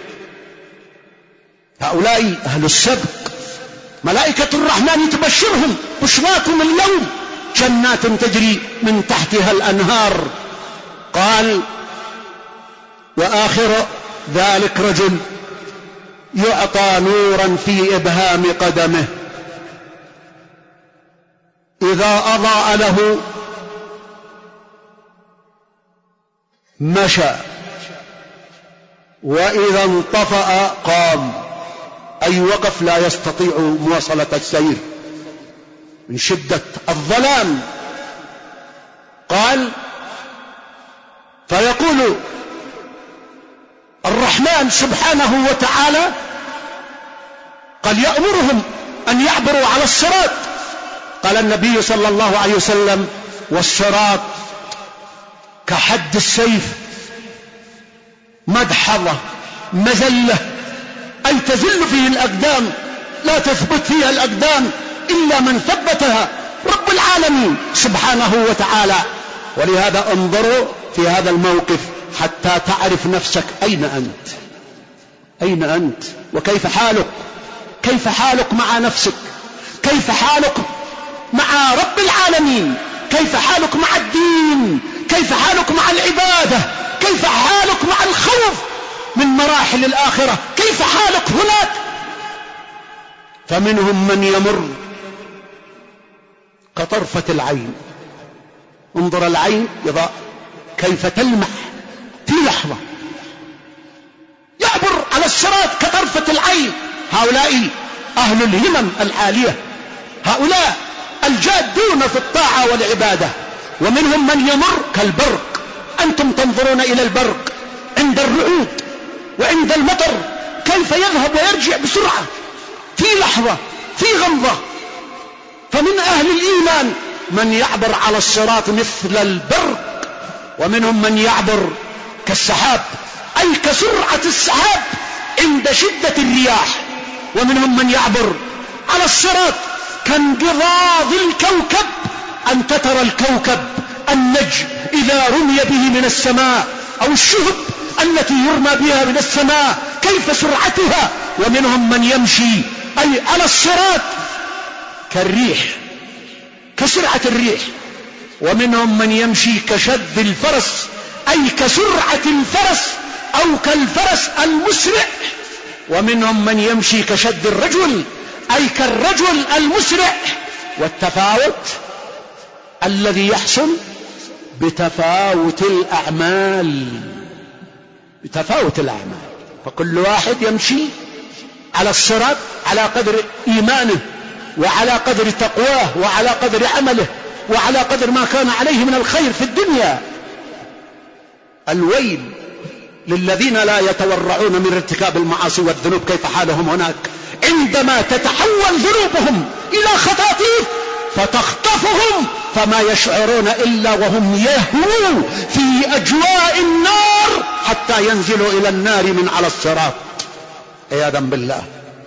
هؤلاء أهل السبق، ملائكة الرحمن تبشرهم بشراكم اليوم جنات تجري من تحتها الأنهار. قال وآخر ذلك رجل يعطى نورا في إبهام قدمه، إذا أضاء له مشى، وإذا انطفأ قام، أي وقف، لا يستطيع مواصلة السير من شدة الظلام. قال: فيقول الرحمن سبحانه وتعالى، قال: يأمرهم أن يعبروا على الصراط. قال النبي صلى الله عليه وسلم: والصراط كحد السيف، مدحضة مزلة، أي تزل فيه الأقدام، لا تثبت فيها الأقدام إلا من ثبتها رب العالمين سبحانه وتعالى. ولهذا انظروا في هذا الموقف حتى تعرف نفسك أين أنت، أين أنت، وكيف حالك، كيف حالك مع نفسك، كيف حالك مع رب العالمين، كيف حالك مع الدين، كيف حالك مع العبادة، كيف حالك مع الخوف من مراحل الآخرة، كيف حالك هناك. فمنهم من يمر كطرفة العين، انظر العين إذا كيف تلمح في لحظة، يعبر على الصراط كطرفة العين. هؤلاء أهل الهمم العالية، هؤلاء الجادون في الطاعة والعبادة. ومنهم من يمر كالبرق، أنتم تنظرون إلى البرق عند الرعود وعند المطر كيف يذهب ويرجع بسرعة في لحظة في غمضة. فمن أهل الإيمان من يعبر على الصراط مثل البرق، ومنهم من يعبر كالسحاب، أي كسرعة السحاب عند شدة الرياح. ومنهم من يعبر على الصراط كانقضاض الكوكب، أنت ترى الكوكب النجم إذا رمي به من السماء، أو الشهب التي يرمى بها من السماء كيف سرعتها. ومنهم من يمشي أي على الصراط كالريح، كسرعة الريح. ومنهم من يمشي كشد الفرس، أي كسرعة الفرس أو كالفرس المسرع. ومنهم من يمشي كشد الرجل، أي كالرجل المسرع. والتفاوت الذي يحصل بتفاوت الأعمال، بتفاوت الأعمال. فكل واحد يمشي على الصراط على قدر إيمانه، وعلى قدر تقواه، وعلى قدر عمله، وعلى قدر ما كان عليه من الخير في الدنيا. الويل للذين لا يتورعون من ارتكاب المعاصي والذنوب، كيف حالهم هناك عندما تتحول ذنوبهم إلى خطاطيف فتخطفهم، فما يشعرون إلا وهم يهووا في أجواء النار حتى ينزلوا إلى النار من على الصراط عياذا بالله.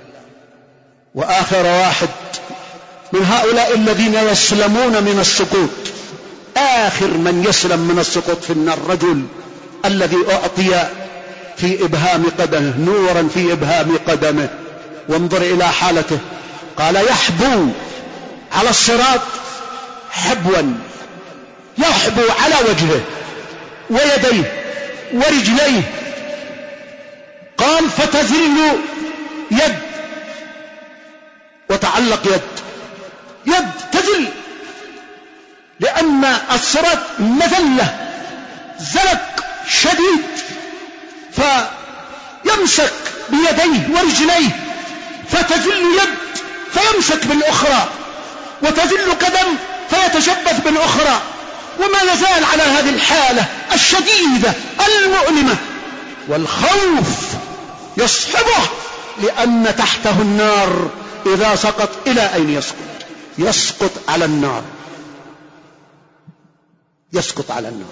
وآخر واحد من هؤلاء الذين يسلمون من السقوط، آخر من يسلم من السقوط في النار رجل الذي أعطي في إبهام قدمه نورا في إبهام قدمه. وانظر إلى حالته، قال: يحبو على الصراط حبوا، يحبو على وجهه ويديه ورجليه. قال: فتزل يد، وتعلق يد، يد تزل، لأن الصراط مذلة، زلق شديد، فيمسك بيديه ورجليه، فتزل يد فيمسك بالأخرى، وتزل قدم فيتشبث بالأخرى. وما يزال على هذه الحالة الشديدة المؤلمة، والخوف يصحبه، لأن تحته النار. إذا سقط إلى أين يسقط؟ يسقط على النار، يسقط على النار.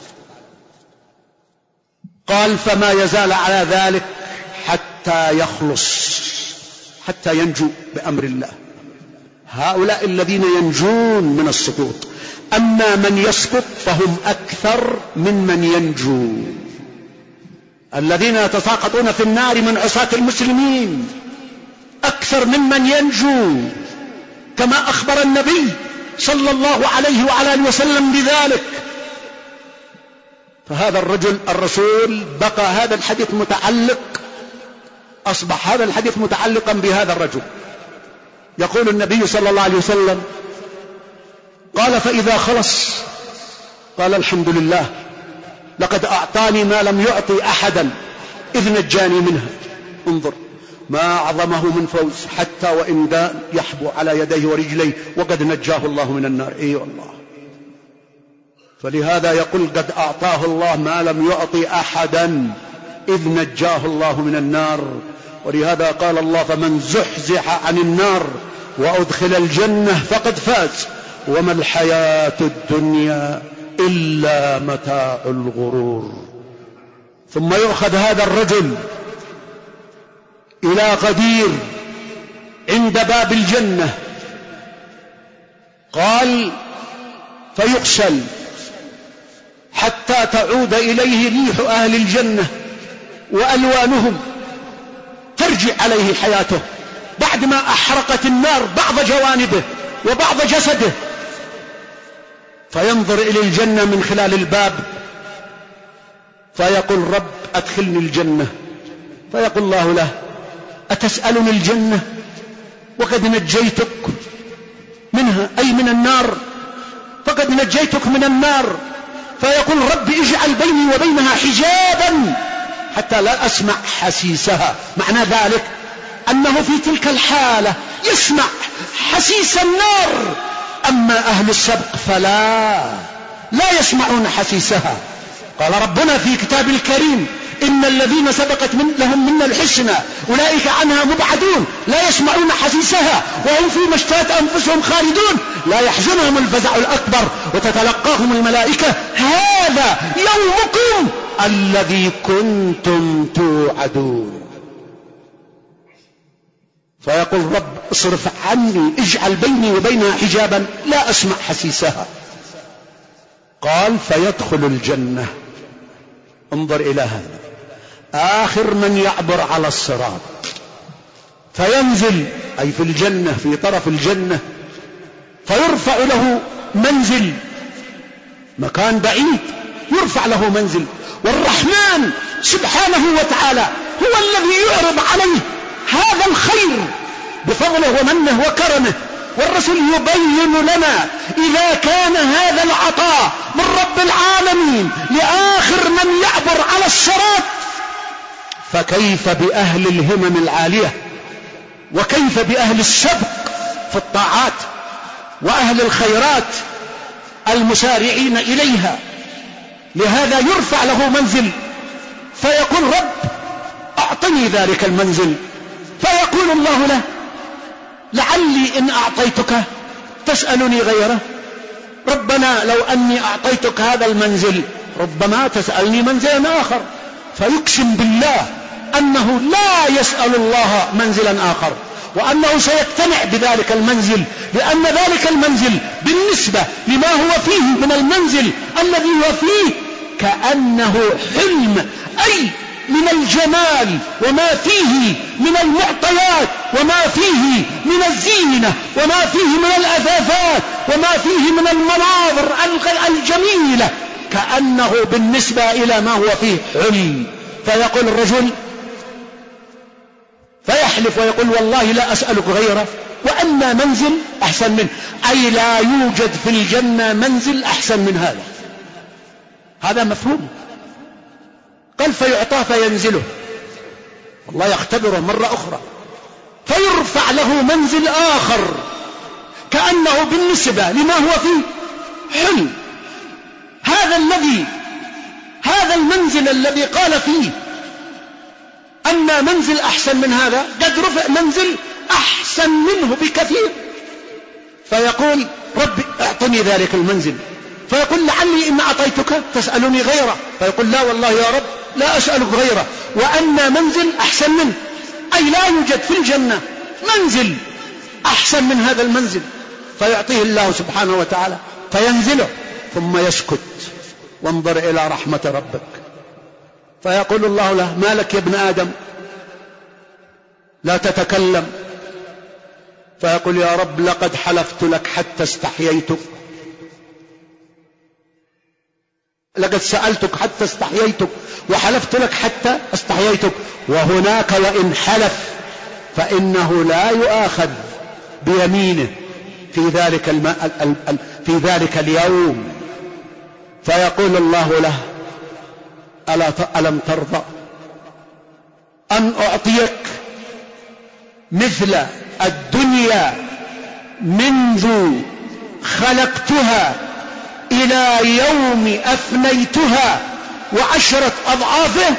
قال: فما يزال على ذلك حتى يخلص، حتى ينجو بأمر الله. هؤلاء الذين ينجون من السقوط. أما من يسقط فهم أكثر من من ينجو. الذين يتساقطون في النار من عصاة المسلمين أكثر ممن ينجو، كما أخبر النبي صلى الله عليه وعلى آله وسلم بذلك. فهذا الرجل الرسول بقى هذا الحديث متعلق، أصبح هذا الحديث متعلقا بهذا الرجل. يقول النبي صلى الله عليه وسلم: قال: فإذا خلص، قال: الحمد لله. لقد أعطاني ما لم يعطي أحدا إذ نجاني منها. انظر ما أعظمه من فوز، حتى وإن دان يحبو على يديه ورجليه وقد نجاه الله من النار. اي أيوة الله. فلهذا يقول قد أعطاه الله ما لم يعطي أحدا إذ نجاه الله من النار. ولهذا قال الله فمن زحزح عن النار وأدخل الجنة فقد فاز وما الحياة الدنيا إلا متاع الغرور. ثم يؤخذ هذا الرجل إلى غدير عند باب الجنة، قال فيغسل حتى تعود إليه ريح أهل الجنة وألوانهم، ترجع عليه حياته بعد ما أحرقت النار بعض جوانبه وبعض جسده، فينظر إلى الجنة من خلال الباب فيقول رب أدخلني الجنة. فيقول الله له أتسألني الجنة وقد نجيتك منها، أي من النار، فقد نجيتك من النار. فيقول رب اجعل بيني وبينها حجابا حتى لا أسمع حسيسها. معنى ذلك أنه في تلك الحالة يسمع حسيس النار، أما أهل السبق فلا لا يسمعون حسيسها. قال ربنا في كتاب الكريم إن الذين سبقت من لهم منا الحسنى أولئك عنها مبعدون لا يسمعون حسيسها وهم فيما اشتهت أنفسهم خالدون لا يحزنهم الفزع الأكبر وتتلقاهم الملائكة هذا يومكم الذي كنتم توعدون. فيقول رب اصرف عني اجعل بيني وبينها حجابا لا أسمع حسيسها. قال فيدخل الجنة. انظر إلى هذا آخر من يعبر على الصراط، فينزل أي في الجنة في طرف الجنة، فيرفع له منزل، مكان بعيد يرفع له منزل، والرحمن سبحانه وتعالى هو الذي يعرض عليه هذا الخير بفضله ومنه وكرمه. والرسول يبين لنا إذا كان هذا العطاء من رب العالمين لآخر من يعبر على الصراط، فكيف بأهل الهمم العالية، وكيف بأهل السبق في الطاعات وأهل الخيرات المسارعين إليها. لهذا يرفع له منزل فيقول رب أعطني ذلك المنزل، فيقول الله له لعلي إن أعطيتك تسألني غيره. ربنا لو أني أعطيتك هذا المنزل ربما تسألني منزلا آخر. فيقسم بالله أنه لا يسأل الله منزلا آخر، وأنه سيقتنع بذلك المنزل، لأن ذلك المنزل بالنسبة لما هو فيه من المنزل الذي هو فيه كأنه حلم، أي من الجمال وما فيه من المعطيات وما فيه من الزينة وما فيه من الأثاثات وما فيه من المناظر الجميلة، كأنه بالنسبة إلى ما هو فيه حلم. فيقول الرجل فيحلف ويقول والله لا أسألك غيره، وأما منزل أحسن منه، أي لا يوجد في الجنة منزل أحسن من هذا. هذا مفهوم. قال فيعطاه فينزله، الله يختبره مرة أخرى، فيرفع له منزل آخر كأنه بالنسبة لما هو فيه حلم. هذا الذي هذا المنزل الذي قال فيه أن منزل أحسن من هذا قد رفع منزل أحسن منه بكثير. فيقول رب اعطني ذلك المنزل، فيقول لعلي إن أعطيتك تسألني غيره، فيقول لا والله يا رب لا أسألك غيره، وأن منزل أحسن منه، أي لا يوجد في الجنة منزل أحسن من هذا المنزل. فيعطيه الله سبحانه وتعالى فينزله ثم يسكت. وانظر إلى رحمة ربك. فيقول الله له ما لك يا ابن آدم لا تتكلم؟ فيقول يا رب لقد حلفت لك حتى استحييتك، لقد سألتك حتى استحييتك، وحلفت لك حتى استحييتك. وهناك وإن حلف فإنه لا يؤاخذ بيمينه في ذلك الم... في ذلك اليوم. فيقول الله له ألم ترضى أن أعطيك مثل الدنيا منذ خلقتها إلى يوم أفنيتها وعشرة أضعافه؟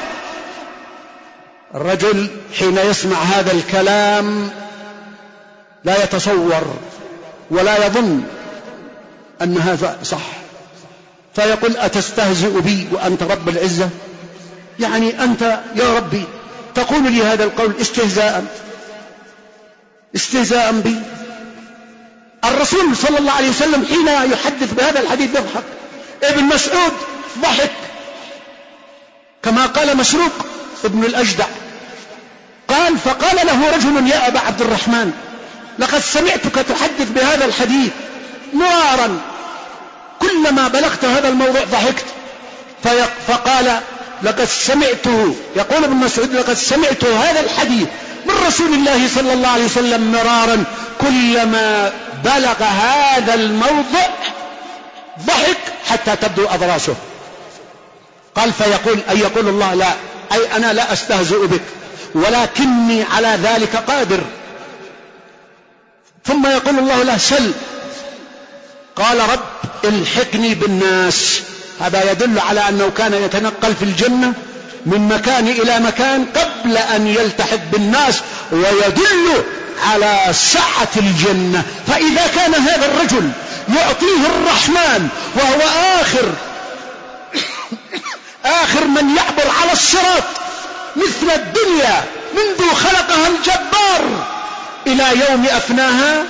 الرجل حين يسمع هذا الكلام لا يتصور ولا يظن أن هذا صح، فيقول أتستهزئ بي وأنت رب العزة؟ يعني أنت يا ربي تقول لي هذا القول استهزاء استهزاء بي؟ الرسول صلى الله عليه وسلم حين يحدث بهذا الحديث يضحك. ابن مسعود ضحك كما قال مسروق ابن الأجدع، قال فقال له رجل يا أبا عبد الرحمن لقد سمعتك تحدث بهذا الحديث مرارا، كلما بلغت هذا الموضوع ضحكت. فقال لقد سمعته، يقول ابن مسعود لقد سمعت هذا الحديث من رسول الله صلى الله عليه وسلم مرارا، كلما بلغ هذا الموضع ضحك حتى تبدو أضراسه. قال فيقول أي يقول الله لا، أي أنا لا أستهزئ بك ولكني على ذلك قادر. ثم يقول الله له سل، قال رب الحقني بالناس. هذا يدل على أنه كان يتنقل في الجنة من مكان إلى مكان قبل أن يلتحق بالناس، ويدل على سعة الجنة. فإذا كان هذا الرجل يعطيه الرحمن وهو آخر آخر من يعبر على الصراط مثل الدنيا منذ خلقها الجبار إلى يوم أفناها،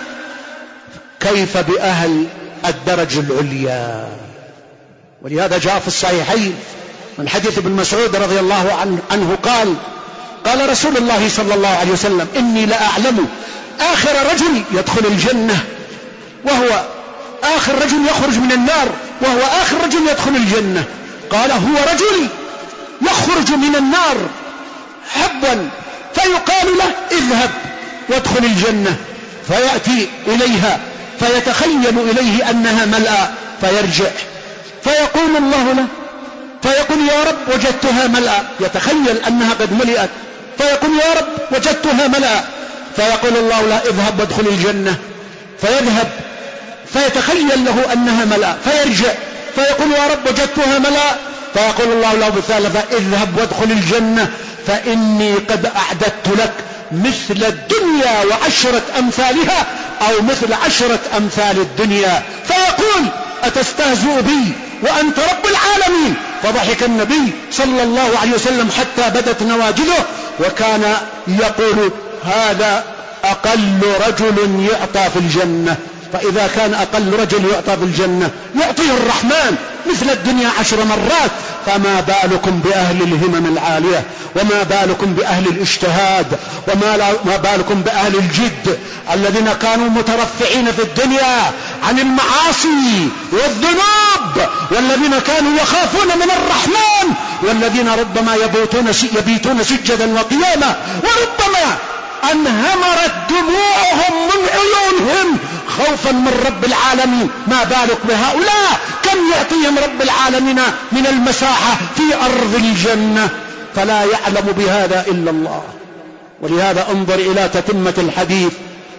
كيف بأهل الدرجة العليا؟ ولهذا جاء في الصحيحين من حديث ابن مسعود رضي الله عنه, عنه قال قال رسول الله صلى الله عليه وسلم إني لأعلم آخر رجل يدخل الجنة وهو آخر رجل يخرج من النار وهو آخر رجل يدخل الجنة. قال هو رجل يخرج من النار حبوا فيقال له اذهب وادخل الجنة، فيأتي إليها فيتخيل إليه أنها ملأى فيرجع، فيقول الله له فيقول يا رب وجدتها ملأى، يتخيل أنها قد ملئت، فيقول يا رب وجدتها ملأى، فيقول الله له اذهب وادخل الجنة، فيذهب فيتخيل له أنها ملأى فيرجع، فيقول يا رب وجدتها ملأى، فيقول الله له بالثالثة اذهب وادخل الجنة فإني قد أعددت لك مثل الدنيا وعشرة أمثالها أو مثل عشرة أمثال الدنيا. فيقول أتستهزئ بي وأنت رب العالمين؟ فضحك النبي صلى الله عليه وسلم حتى بدت نواجذه، وكان يقول هذا أقل رجل يعطى في الجنة. فإذا كان أقل رجل يعطى في الجنة يعطيه الرحمن مثل الدنيا عشر مرات، فما بالكم بأهل الهمم العالية، وما بالكم بأهل الاجتهاد، وما بالكم بأهل الجد الذين كانوا مترفعين في الدنيا عن المعاصي والذنوب، والذين كانوا يخافون من الرحمن، والذين ربما يبيتون يبيتون سجدا وقياما، وربما انهمرت دموعهم من عيونهم خوفا من رب العالمين. ما بالك بهؤلاء كم يعطيهم رب العالمين من المساحة في أرض الجنة، فلا يعلم بهذا إلا الله. ولهذا انظر إلى تتمة الحديث،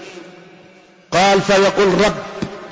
قال فيقول رب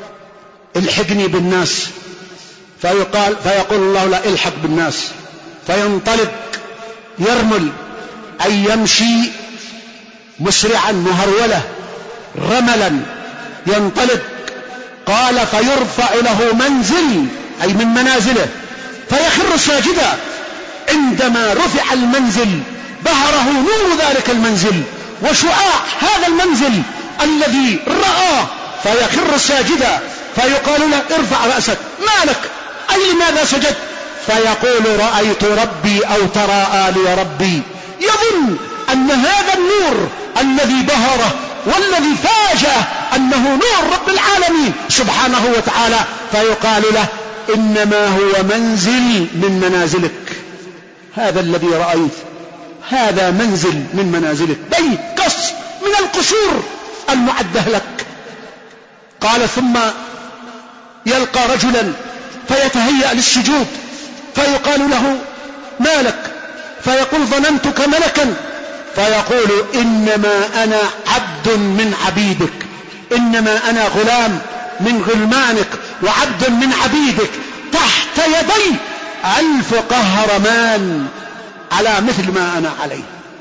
الحقني بالناس، فيقال فيقول الله لا الحق بالناس، فينطلق يرمل أي يمشي مسرعا مهرولة رملا ينطلق. قال فيرفع له منزل أي من منازله فيخر ساجدا، عندما رفع المنزل بهره نور ذلك المنزل وشعاع هذا المنزل الذي رآه، فيخر ساجدا، فيقال له ارفع رأسك ما لك أي لماذا سجد؟ فيقول رأيت ربي أو تراءى لي ربي، يظن أن هذا النور الذي بهره والذي فاجأه أنه نور رب العالمين سبحانه وتعالى، فيقال له إنما هو منزل من منازلك، هذا الذي رأيت هذا منزل من منازلك، بيت قصر من القصور المعدة لك. قال ثم يلقى رجلا فيتهيأ للسجود، فيقال له ما لك؟ فيقول ظننتك ملكا، فيقول إنما أنا عبد من عبيدك، إنما أنا غلام من غلمانك وعبد من عبيدك، تحت يدي ألف قهرمان على مثل ما أنا عليه.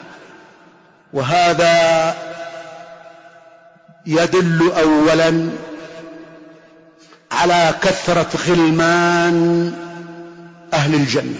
وهذا يدل أولا على كثرة غلمان أهل الجنة،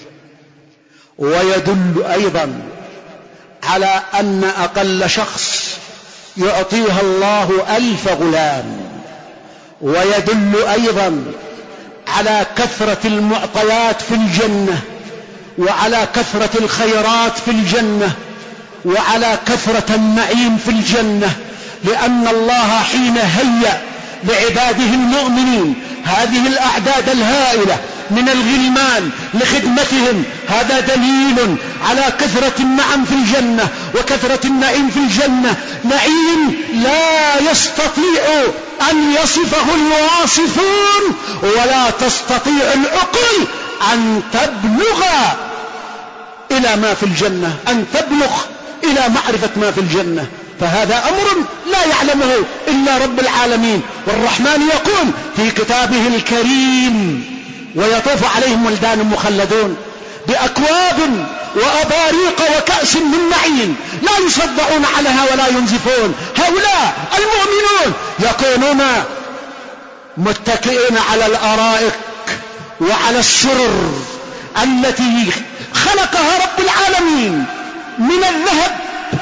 ويدل أيضا على أن أقل شخص يعطيها الله ألف غلام، ويدل أيضا على كثرة المعطيات في الجنة، وعلى كثرة الخيرات في الجنة، وعلى كثرة النعيم في الجنة، لأن الله حين هيأ لعباده المؤمنين هذه الأعداد الهائلة من الغلمان لخدمتهم، هذا دليل على كثرة النعم في الجنة وكثرة النعيم في الجنة، نعيم لا يستطيع أن يصفه الواصفون، ولا تستطيع العقل أن تبلغ إلى ما في الجنة، أن تبلغ إلى معرفة ما في الجنة، فهذا أمر لا يعلمه إلا رب العالمين. والرحمن يقول في كتابه الكريم: ويطوف عليهم ولدان مخلدون بأكواب وأباريق وكأس من معين لا يصدعون عنها ولا ينزفون. هؤلاء المؤمنون يكونون متكئين على الأرائك وعلى السرر التي خلقها رب العالمين من الذهب،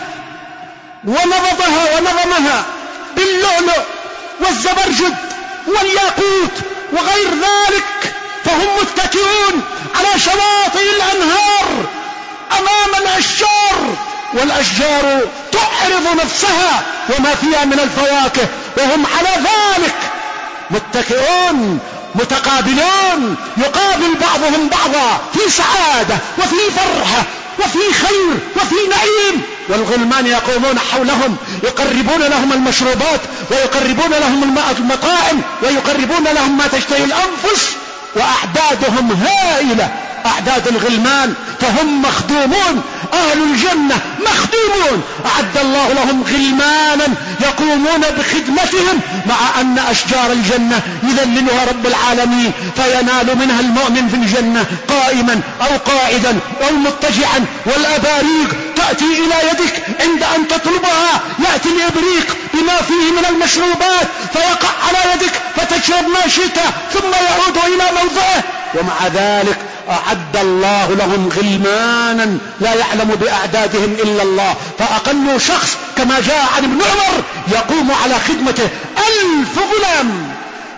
ونضدها ونظمها باللؤلؤ والزبرجد والياقوت وغير ذلك، فهم متكئون على شواطئ الأنهار أمام الأشجار، والأشجار تعرض نفسها وما فيها من الفواكه، وهم على ذلك متكئون متقابلون، يقابل بعضهم بعضا في سعادة وفي فرحة وفي خير وفي نعيم، والغلمان يقومون حولهم يقربون لهم المشروبات ويقربون لهم المطاعم ويقربون لهم ما تشتهي الأنفس، وأعدادهم هائلة أعداد الغلمان، فهم مخدومون، أهل الجنة مخدومون، أعد الله لهم غلمانا يقومون بخدمتهم، مع أن أشجار الجنة يذللها رب العالمين فينال منها المؤمن في الجنة قائما أو قاعدا أو مضطجعا، والأباريق تأتي إلى يدك عند أن تطلبها، يأتي الإبريق بما فيه من المشروبات فيقع على يدك فتشرب ما شئت ثم يعود إلى موضعه، ومع ذلك أعد الله لهم غلمانا لا يعلم بأعدادهم إلا الله، فأقل شخص كما جاء عن ابن عمر يقوم على خدمته ألف غلام،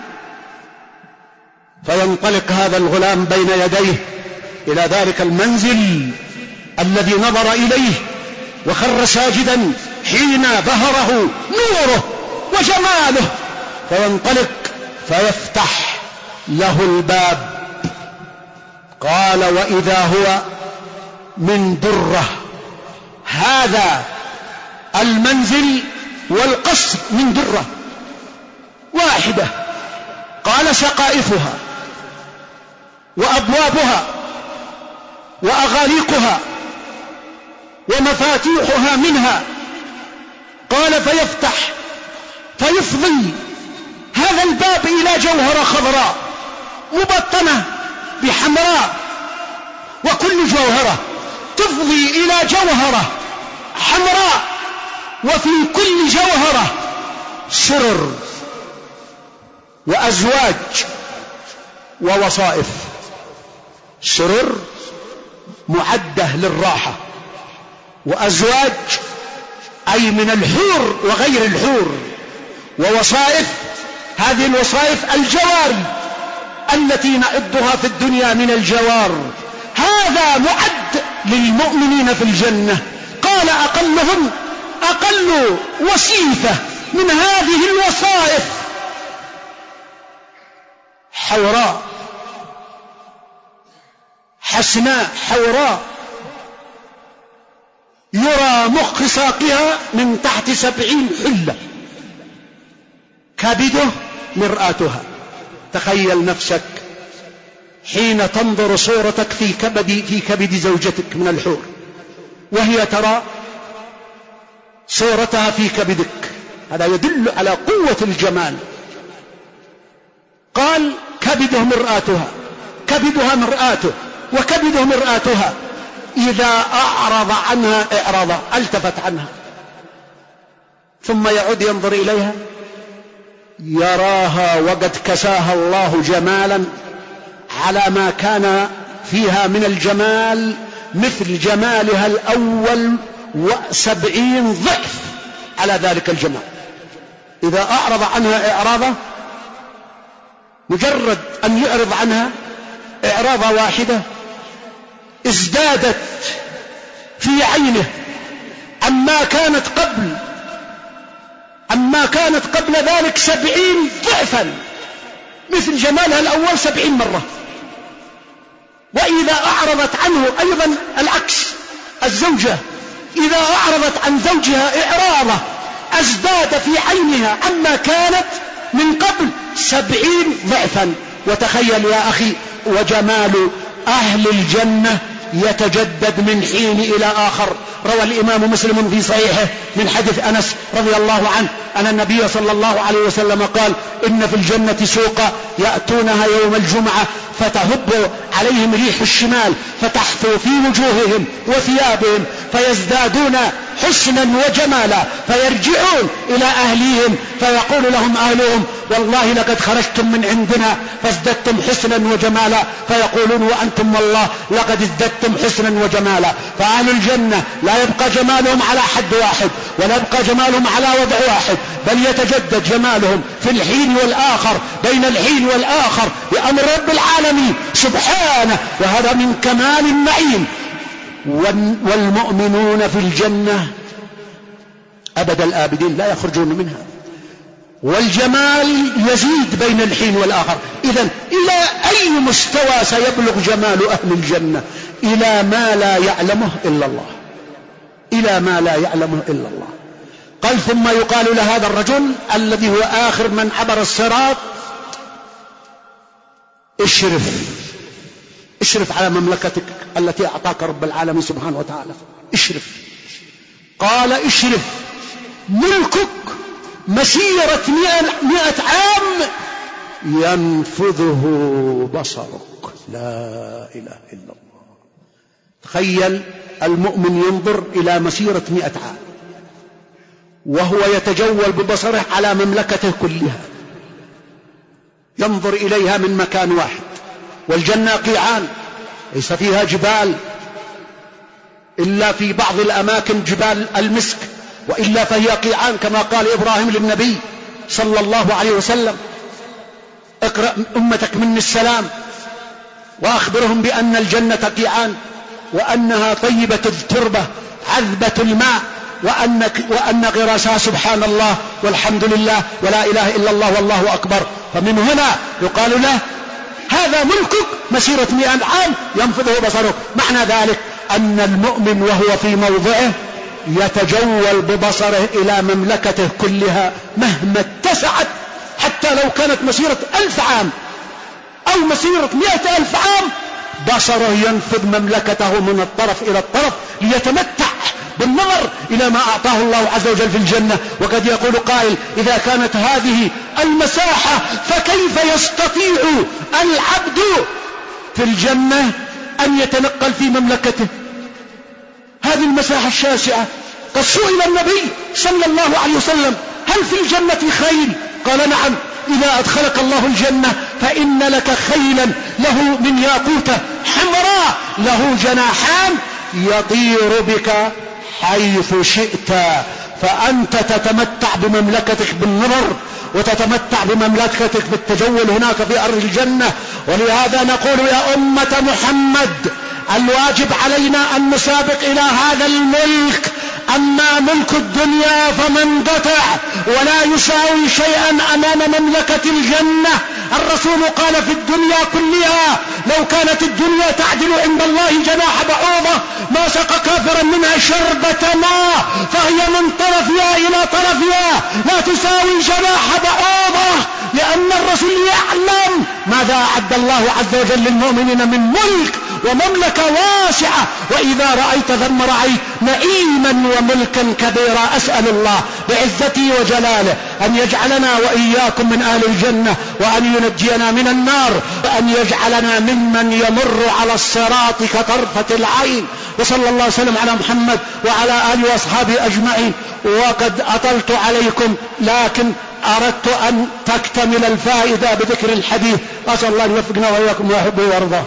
فينطلق هذا الغلام بين يديه إلى ذلك المنزل الذي نظر إليه وخر ساجدا حين بهره نوره وجماله، فينطلق فيفتح له الباب. قال: وإذا هو من درة، هذا المنزل والقصر من درة واحدة، قال: سقائفها وأبوابها وأغاليقها ومفاتيحها منها. قال: فيفتح فيفضي هذا الباب إلى جوهرة خضراء مبطنة بحمراء، وكل جوهرة تفضي إلى جوهرة حمراء، وفي كل جوهرة سرر وأزواج ووصائف. سرر معدة للراحة، وأزواج أي من الحور وغير الحور، ووصائف هذه الوصائف الجواري التي نعدها في الدنيا من الجوار. هذا معد للمؤمنين في الجنة. قال: أقلهم أقل وصيفة من هذه الوصائف حوراء حسناء حوراء، يرى مخ ساقها من تحت سبعين حلة، كبده مرآتها. تخيل نفسك حين تنظر صورتك في كبد, في كبد زوجتك من الحور، وهي ترى صورتها في كبدك، هذا يدل على قوة الجمال. قال كبده مرآتها، كبدها مرآته وكبده مرآتها، إذا أعرض عنها إعراضا التفت عنها ثم يعود ينظر إليها يراها وقد كساها الله جمالا على ما كان فيها من الجمال مثل جمالها الأول وسبعين ضعف على ذلك الجمال. إذا أعرض عنها إعراضا، مجرد أن يعرض عنها إعراضة واحدة ازدادت في عينه عما كانت قبل عما كانت قبل ذلك سبعين ضعفا، مثل جمالها الأول سبعين مرة. وإذا أعرضت عنه أيضا العكس، الزوجة إذا أعرضت عن زوجها إعراضة ازداد في عينها عما كانت من قبل سبعين ضعفا. وتخيل يا أخي، وجمال أهل الجنة يتجدد من حين إلى آخر. روى الإمام مسلم في صحيحه من حديث أنس رضي الله عنه أن النبي صلى الله عليه وسلم قال: إن في الجنة سوقا يأتونها يوم الجمعة فتهب عليهم ريح الشمال فتحثو في وجوههم وثيابهم فيزدادون حسنا وجمالا، فيرجعون إلى أهليهم فيقول لهم أهلهم: والله لقد خرجتم من عندنا فازددتم حسنا وجمالا، فيقولون: وأنتم والله لقد ازددتم حسنا وجمالا. فأهل الجنة لا يبقى جمالهم على حد واحد ولا يبقى جمالهم على وضع واحد، بل يتجدد جمالهم في الحين والآخر، بين الحين والآخر، بأمر رب العالمين سبحانه، وهذا من كمال النعيم. والمؤمنون في الجنة أبد الآبدين لا يخرجون منها، والجمال يزيد بين الحين والآخر. إذن إلى أي مستوى سيبلغ جمال أهل الجنة؟ إلى ما لا يعلمه إلا الله، إلى ما لا يعلمه إلا الله. قال: ثم يقال لهذا الرجل الذي هو آخر من عبر الصراط: اشرف اشرف على مملكتك التي أعطاك رب العالمين سبحانه وتعالى، اشرف. قال: اشرف ملكك مسيرة مئة عام ينفذه بصرك. لا إله إلا الله. تخيل المؤمن ينظر إلى مسيرة مئة عام وهو يتجول ببصره على مملكته كلها، ينظر إليها من مكان واحد. والجنة قيعان ليس فيها جبال إلا في بعض الأماكن جبال المسك، وإلا فهي قيعان كما قال إبراهيم للنبي صلى الله عليه وسلم: اقرأ أمتك مني السلام وأخبرهم بأن الجنة قيعان، وأنها طيبة التربة عذبة الماء، وأن, وأن غراسها سبحان الله والحمد لله ولا إله إلا الله والله أكبر. فمن هنا يقال له: هذا ملكك مسيرة مئة عام ينفذه بصرك. معنى ذلك أن المؤمن وهو في موضعه يتجول ببصره إلى مملكته كلها مهما اتسعت، حتى لو كانت مسيرة ألف عام أو مسيرة مئة ألف عام، بصره ينفذ مملكته من الطرف إلى الطرف ليتمتع بالنظر إلى ما أعطاه الله عز وجل في الجنة. وقد يقول قائل: إذا كانت هذه المساحة فكيف يستطيع العبد في الجنة أن يتنقل في مملكته؟ هذه المساحة الشاسعة. قد سئل النبي صلى الله عليه وسلم: هل في الجنة خيل؟ قال: نعم. إذا أدخلك الله الجنة فإن لك خيلا له من ياقوتة حمراء له جناحان يطير بك حيث شئت، فأنت تتمتع بمملكتك بالنظر وتتمتع بمملكتك بالتجول هناك في أرض الجنة. ولهذا نقول يا أمة محمد: الواجب علينا أن نسابق إلى هذا الملك أما ملك الدنيا فمنقطع ولا يساوي شيئا أمام مملكة الجنة. الرسول قال في الدنيا كلها لو كانت الدنيا تعدل عند الله جناح بعوضة ما سقى كافرا منها شربة ماء، فهي من طرفها إلى طرفها لا تساوي جناح بعوضة، لأن الرسول يعلم ماذا أعد الله عز وجل للمؤمنين من ملك ومملكة واسعة. وإذا رأيت ثم رأيت نعيما وملكا كبيرا. أسأل الله بعزته وجلاله أن يجعلنا وإياكم من أهل الجنة، وأن ينجينا من النار، وأن يجعلنا ممن يمر على الصراط كطرفة العين. وصلى الله وسلم على محمد وعلى آله وأصحابه أجمعين. وقد أطلت عليكم لكن أردت أن تكتمل الفائدة بذكر الحديث. أسأل الله أن يوفقنا وإياكم ويحبه ويرضاه.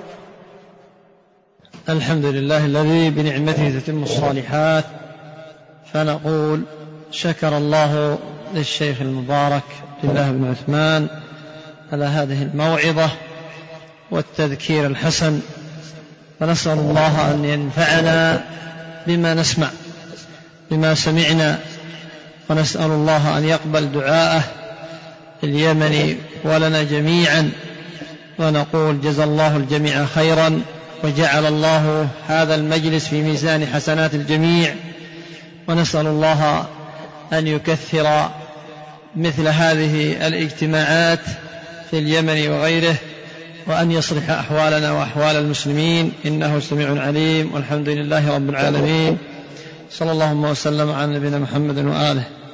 الحمد لله الذي بنعمته تتم الصالحات، فنقول شكر الله للشيخ المبارك عبد الله بن عثمان على هذه الموعظة والتذكير الحسن، فنسأل الله أن ينفعنا بما نسمع بما سمعنا، ونسأل الله أن يقبل دعاءه اليمن ولنا جميعا، ونقول جزا الله الجميع خيرا، وجعل الله هذا المجلس في ميزان حسنات الجميع، ونسأل الله أن يكثر مثل هذه الاجتماعات في اليمن وغيره، وأن يصلح أحوالنا وأحوال المسلمين، إنه سميع عليم، والحمد لله رب العالمين. صلى الله وسلم على نبينا محمد وآله.